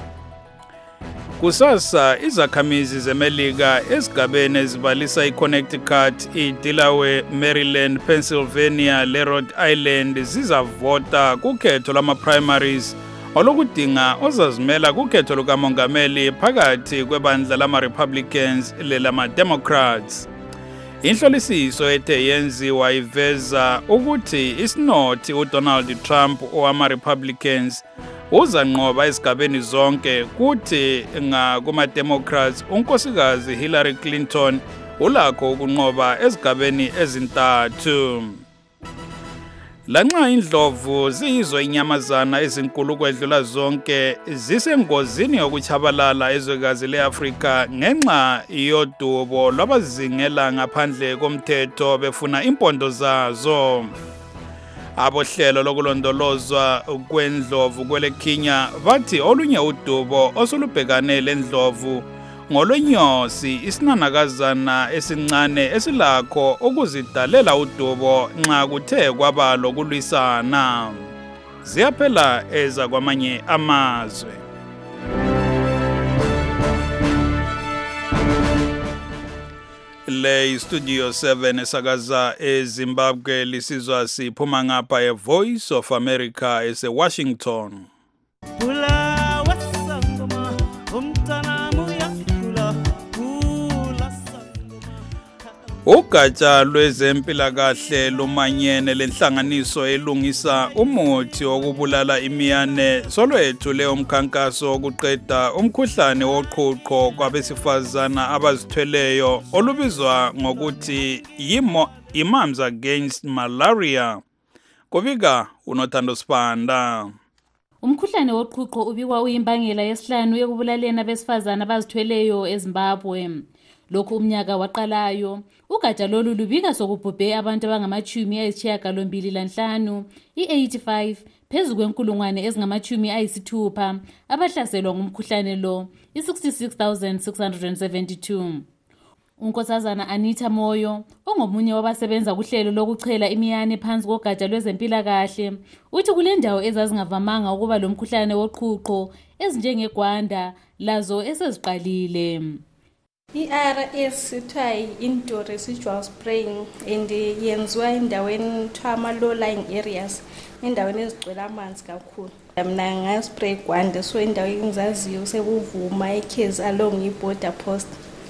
Kusasa izakhamizi zeMelika esigabeni ezibalisa iConnecticut, iDelaware, Maryland, Pennsylvania leRhode Island zizavota kukhetho lama-primaries olokudinga ozazimela kukhetho lukamongameli phakathi kwebandla lama-Republicans lelama-Democrats. Inhlolisiso ethe yenziwa iveza ukuthi isinothi uDonald Trump owama-Republicans uzanqoba esigabeni zonke, kuthi ngakuma-Democrats unkosikazi Hillary Clinton ulakho ukunqoba ezigabeni ezintathu. Lanxa indlovu ziyizo inyamazana ezinkulu ukwedlula zonke zisengozini yokuchabalala ezwekazi le-Afrika ngenxa yodubo lwabazingela ngaphandle komthetho befuna impondo zazo. Abohlelo lokulondolozwa kwendlovu kwele Kenya bathi olunye udubo osolubhekane lendlovu ngolonyosi isinanakazana esincane esilakho ukuzidalela udubo nxa kuthe kwaba lokulwisana. Ziyaphela eza kwamanye amazwe. Le Studio seven esakaza eZimbabwe lisizwa siphuma ngapha eVoice of America eseWashington. Ugatsha lwezempilakahle lumanyene lenhlanganiso elungisa umuthi wokubulala imiyane solwethule umkhankaso wokuqeda umkhuhlane woqhuqho kwabesifazana abazithweleyo olubizwa ngokuthi Imams Against Malaria. Kubika uNothando Sibanda. Umkhuhlane woqhuqho ubikwa uyimbangela yesihlanu yokubulalena abesifazana abazithweleyo eZimbabwe. Lokhu umnyaka waqalayo, ugatsha lolu lubika sokubhubhe abantu abangamachumi ayisishiyagalombili lanhlanu, i-eighty-five, phezu kwenkulungwane ezingamachumi ayisithupha abahlaselwa ngumkhuhlane lo, i-sixty-six thousand six hundred seventy-two. Unkosazana Anita Moyo, ongomunye wabasebenza kuhlelo lokuchela imiyane phansi kogatsha lwezempilakahle, uthi kule ndawo ezazingavamanga ukuba lo mkhuhlane woqhuqho ezinjengeGwanda lazo eseziqalile. I-I R S kuthiwa i-indoor residual spraying and yenziwa endaweni kuthiwa ama-low-lying areas, endaweni ezigcwele amanzi kakhulu. Mina ngaspray Gwanda, so endaweni engizaziyo sekuvuma ekhezi along i-border post.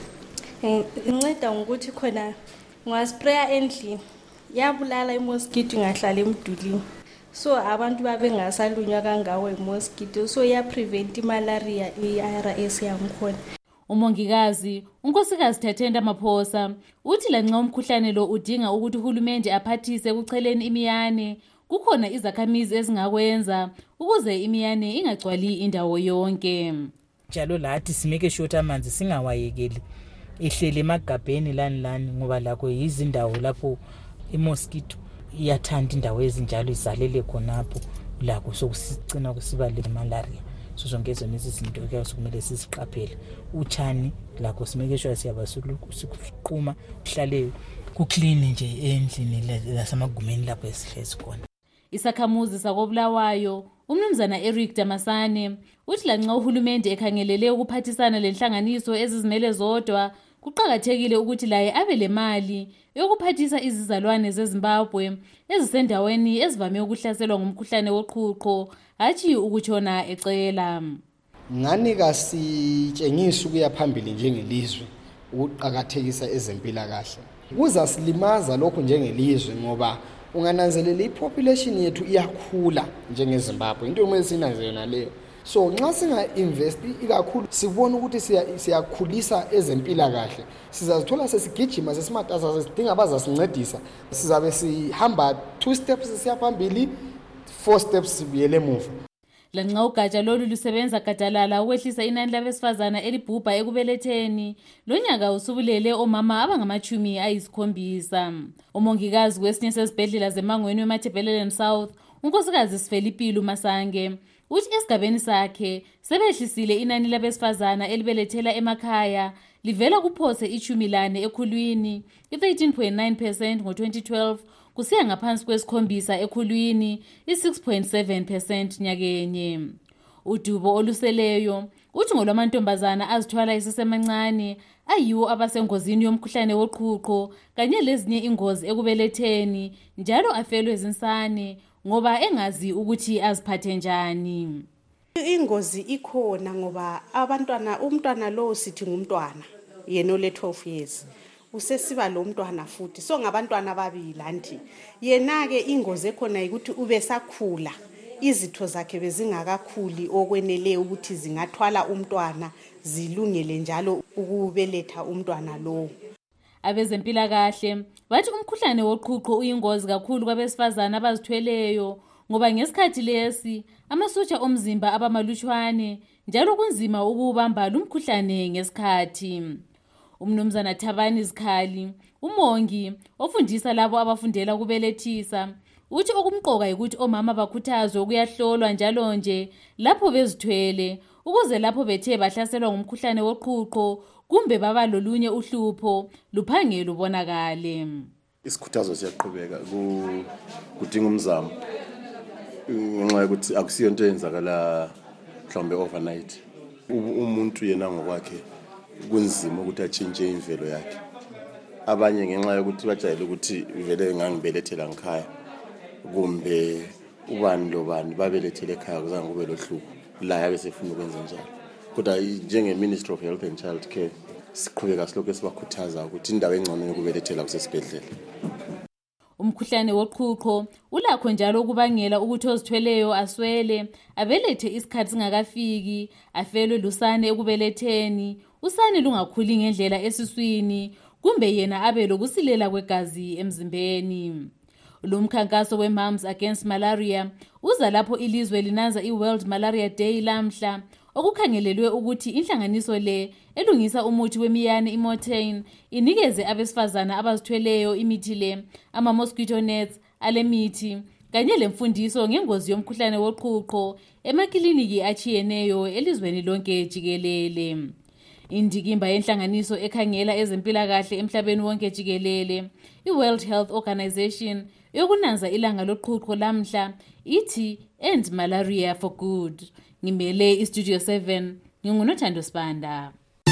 Inceda ngokuthi khona ungaspraya endlini yabulala i-mosquito ingahlali emdulini, so abantu babengasalunywa kangawo i-mosquito, so yaprevent imalaria i-I R S yangikhona. Umongikazi unkosikazi Thatenda Maphosa uthi lanxa umkhuhlane lo udinga ukuthi uhulumende aphathise ekucheleni imiyane, kukhona izakhamizi ezingakwenza ukuze imiyane ingagcwali indawo yonke. Njalo lathi simeke short amanzi singawayekeli ehlele emagabheni lani lani ngoba lakho yizindawo lapho imosquito iyathanda indawo ezinjalo izalele khonapho, lakho sokusicina kusiba le malaria. So zonke zonke izinto ke sokumele siziqaphele. Utshani lakho simeke sure siyaba sikuqhuma uhlale ku clean nje endlini lasemagumeni lapho esihlezi khona. Isakhamuzi sakobulawayo umnumzana Eric Damasane uthi lanxa uhulumende ekhangelele ukuphathisana lenhlanganiso ezizimele zodwa, kuqhakathekile ukuthi laye abe lemali yokuphathisa izizalwane zeZimbabwe ezisendaweni ezivame ukuhlaselwa ngumkhuhlane woqhuqho, hathi ukutshona ecela. Ngani kasitshengisa ukuya phambili njengelizwe ukuqhakathekisa ezempilakahle. Kuza silimaza lokho njengelizwe ngoba ungananzelela ipopulation yethu iyakhula njengeZimbabwe, into kumele sinanze yona leyo. So nxa singa invest ikakhulu sibona ukuthi siyakhulisa ezempilakahle, sizazithola sesigijima sesimataza sesidinga abazasincedisa, sizabe sihamba two steps siya phambili, four steps sibuyele emuva. Lanxa ugatsha lolu lusebenza gadalala ukwehlisa inani labesifazana elibhubha ekubeletheni, lonyaka usubulele omama abangamachumi ayisikhombisa. Umongikazi kwesinye sezibhedlela zemangweni weMatabeleland South, unkosikazi Sifelipilo Masange, uthi esigabeni sakhe sebehlisile inani labesifazana elibelethela emakhaya livela kuphose ichumi lane ekhulwini, i-thirteen point nine percent ngo-twenty twelve, kusiya ngaphansi kwesikhombisa ekhulwini, i-six point seven percent nyakenye. Udubo oluseleyo uthi ngolwamantombazana azithwala isesemancane ayiwo abasengozini yomkhuhlane woqhuqho kanye lezinye ingozi ekubeletheni, njalo afelwe zinsane ngoba engazi ukuthi aziphathe njani. Ingozi ikhona ngoba abantwana, umntwana lo sithi ngumntwana yena ole twelve years usesiba lo mntwana futhi, so ngabantwana ababili anti yena ke ingozi ekhona ukuthi ube sakhula izitho zakhe bezingakakhuli okwenele ukuthi zingathwala umntwana zilungele njalo ukubeletha umntwana lowo. Abezempilakahle bathi umkhuhlane woqhuqho uyingozi kakhulu kwabesifazana abazithweleyo ngoba ngesikhathi lesi amasotsha omzimba abamalutshwane njalo kunzima ukubamba lumkhuhlane ngesikhathi. Umnumzana Thabani Zikhali, umongi ofundisa labo abafundela ukubelethisa, uthi okumqoka ukuthi omama bakhuthazwe ukuyahlolwa njalo nje lapho bezithwele ukuze lapho bethe bahlaselwa ngumkhuhlane woqhuqho kumbe baba lolunye uhlupho luphange lubonakale. Isikhuthazo siyaqhubeka kudinga umzamo ngenxa yokuthi akusiyo into eyenzakala mhlawumbe overnight. Umuntu yena ngokwakhe kunzima ukuthi atshintshe imvelo yakhe. Abanye ngenxa yokuthi bajayele ukuthi vele ngangibelethela ngikhaya kumbe ubani lobani babelethele ekhaya kuzange kube lohlupho la yabe sefuna ukwenza njalo. Kodwa njenge-Ministry of Health and Child Care siqhubeka silokhu sibakhuthaza ukuthi indawo engcono yokubelethela kusesibhedlela. Umkhuhlane woqhuqho ulakho njalo ukubangela ukuthi ozithweleyo aswele, abelethe isikhathi singakafiki, afelwe lusane ekubeletheni, usane lungakhuli ngendlela esiswini, kumbe yena abe lokusilela kwegazi emzimbeni. Lo mkhankaso we-Moms Against Malaria uza lapho ilizwe linanza i-World Malaria Day lamhla, okukhangelelwe ukuthi inhlanganiso le elungisa umuthi wemiyane iMotain inikeze abesifazana abazithweleyo imithi le, ama-mosquito nets ale mithi kanye lemfundiso ngengozi yomkhuhlane woqhuqho emakliniki achiyeneyo elizweni lonke jikelele. Indikimba yenhlanganiso ekhangela ezempilakahle emhlabeni wonke jikelele, i-World Health Organization, yokunanza ilanga loqhuqho lamhla ithi End Malaria for Good. Ngimele iStudio seven, ngingunothando Sibanda.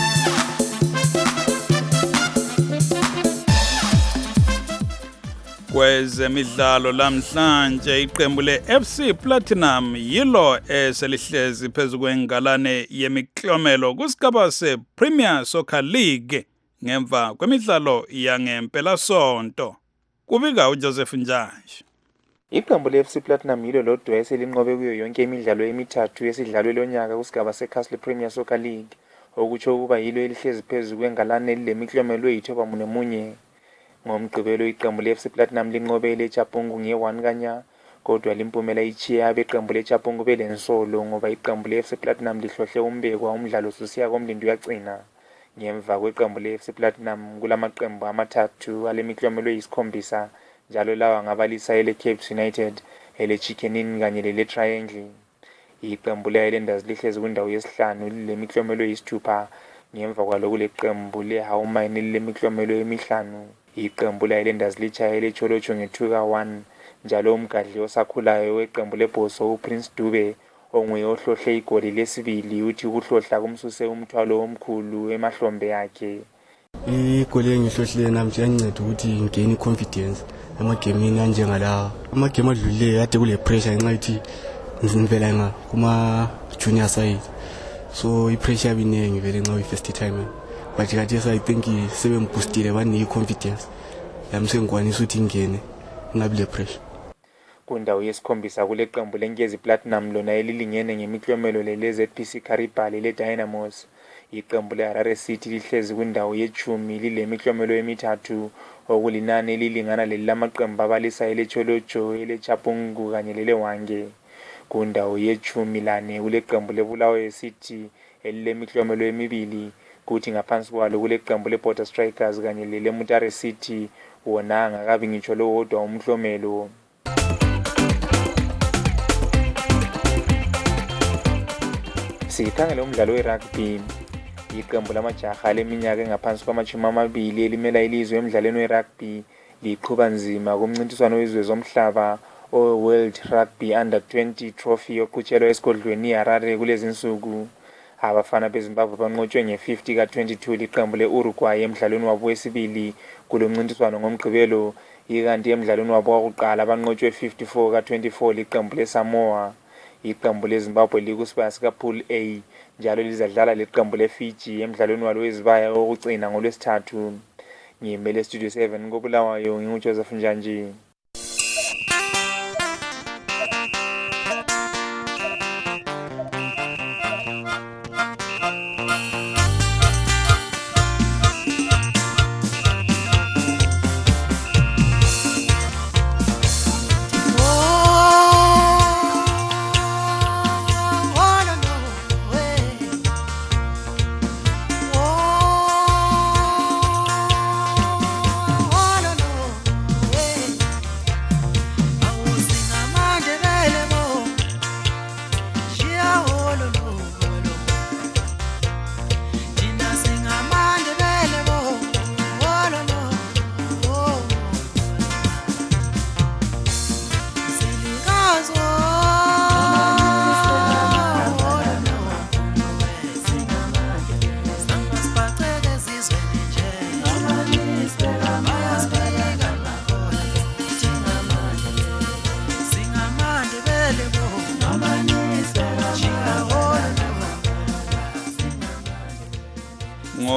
Kwezemidlalo lamhlanje iqembu le-F C Platinum yilo eselihlezi phezu kwengalane yemiklomelo kusigaba se-Premier Soccer League ngemva kwemidlalo yangempelasonto. Kubika uJoseph Njanje. Iqembu le-F C Platinum yilo lodwa eselinqobe kuyo yonke imidlalo emithathu yesidlalwe lonyaka kusigaba se-Castle Premier Soccer League, okutsho ukuba yilo elihlezi phezu kwengalane elilemiklomelo eyithoba munemunye. Ngomgqibelo iqembu le-F C Platinum linqobe leChapungu nge-one kanya, kodwa limpumela ichiya abeqembu leChapungu belensolo ngoba iqembu le-F C Platinum lihlohle umbekwa umdlalo susiya komlindo uyagcina. Ngemva kweqembu le-F C Platinum kulamaqembu amathathu alemiklomelo eyisikhombisa, njalo lawa ngabalisa ele-Cape United, ele-Chicken Inn kanye lele-Triangle. Iqembu le-Highlanders lihlezi kwindawo yesihlanu lilemiklomelo eyisithupha, ngemva kwalokhu leqembu le-Howmine lilemiklomelo emihlanu. Iqembu le-Highlanders lichaya ele-Cholocho nge-two ka one, njalo umgadli osakhulayo weqembu leBhoso uPrince Dube onguye ohlohle igoli lesibili uthi ukuhlohla kumsuse umthwalo omkhulu emahlombe yakhe. Igoli engihlohlile namhlanje yanceda ukuthi ngigene confidence emagemini anjengalawa. Amagame adlulileyo ade kule pressure ngenxa yokuthi ngivela nga kuma junior side, so i-pressure yabiningi vele nxa uyi-first time, but kathi I think sebengibhoostile banike confidence yami sengikwanisa ukuthi ngene ngabi le pressure. Kundawo yesikhombisa kule qembu leNkezi Platinum lona elilingene ngemiklomelo le-Z P C Karibali le-Dynamos. Iqembu le-Harare City lihlezi kwindawo yechumi lilemiklomelo emithathu, okulinani elilingana leli lamaqembu abalisa ele-Cholocho, ele-Chapungu kanye lele-Hwange. Kundawo yechumi lane kule qembu le-Bulawayo City elilemiklomelo emibili, kuthi ngaphansi kwalo kule qembu le-Border Strikers kanye lele-Mutare City wona angakabi ngitsho lowodwa umhlomelo. Sikhangele umdlalo we-rugby. Iqembu lamajaha leminyaka engaphansi kwamashumi amabili elimela ilizwe emdlalweni we-rugby liqhuba nzima kumncintiswano wezwe zomhlaba o-World Rugby Under twenty Trophy oqhutshelwa esigodlweni iHarare kulezi nsuku. Abafana beZimbabwe banqotshwe nge-fifty ka twenty-two liqembu le-Uruguay emdlalweni wabo wesibili kulo mncintiswano ngomgqibelo, ikanti emdlalweni wabo wokuqala banqotshwe fifty-four ka twenty-four liqembu leSamoa. Iqembu leZimbabwe likusibaya sikaPool A njalo lizadlala leqembu leFiji emdlalweni walo wezibaya wokugcina ngolwesithathu. Ngimele Studio seven koBulawayo, nginguJoseph Njanje.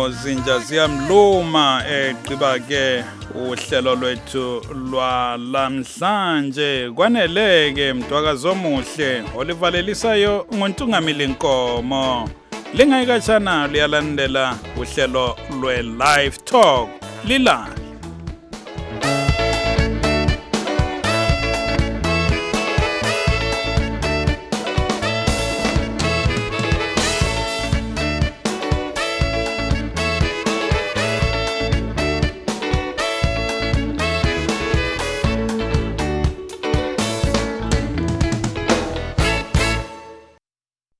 izinyawo zinja ziyamluma egqiba ke uhlelo lwethu lwalamhlanje. Kwaneleke mntwakazi omuhle olivalelisayo ngontungamili Nkomo. Lingayikatshana liyalandela uhlelo lwe Live Talk lila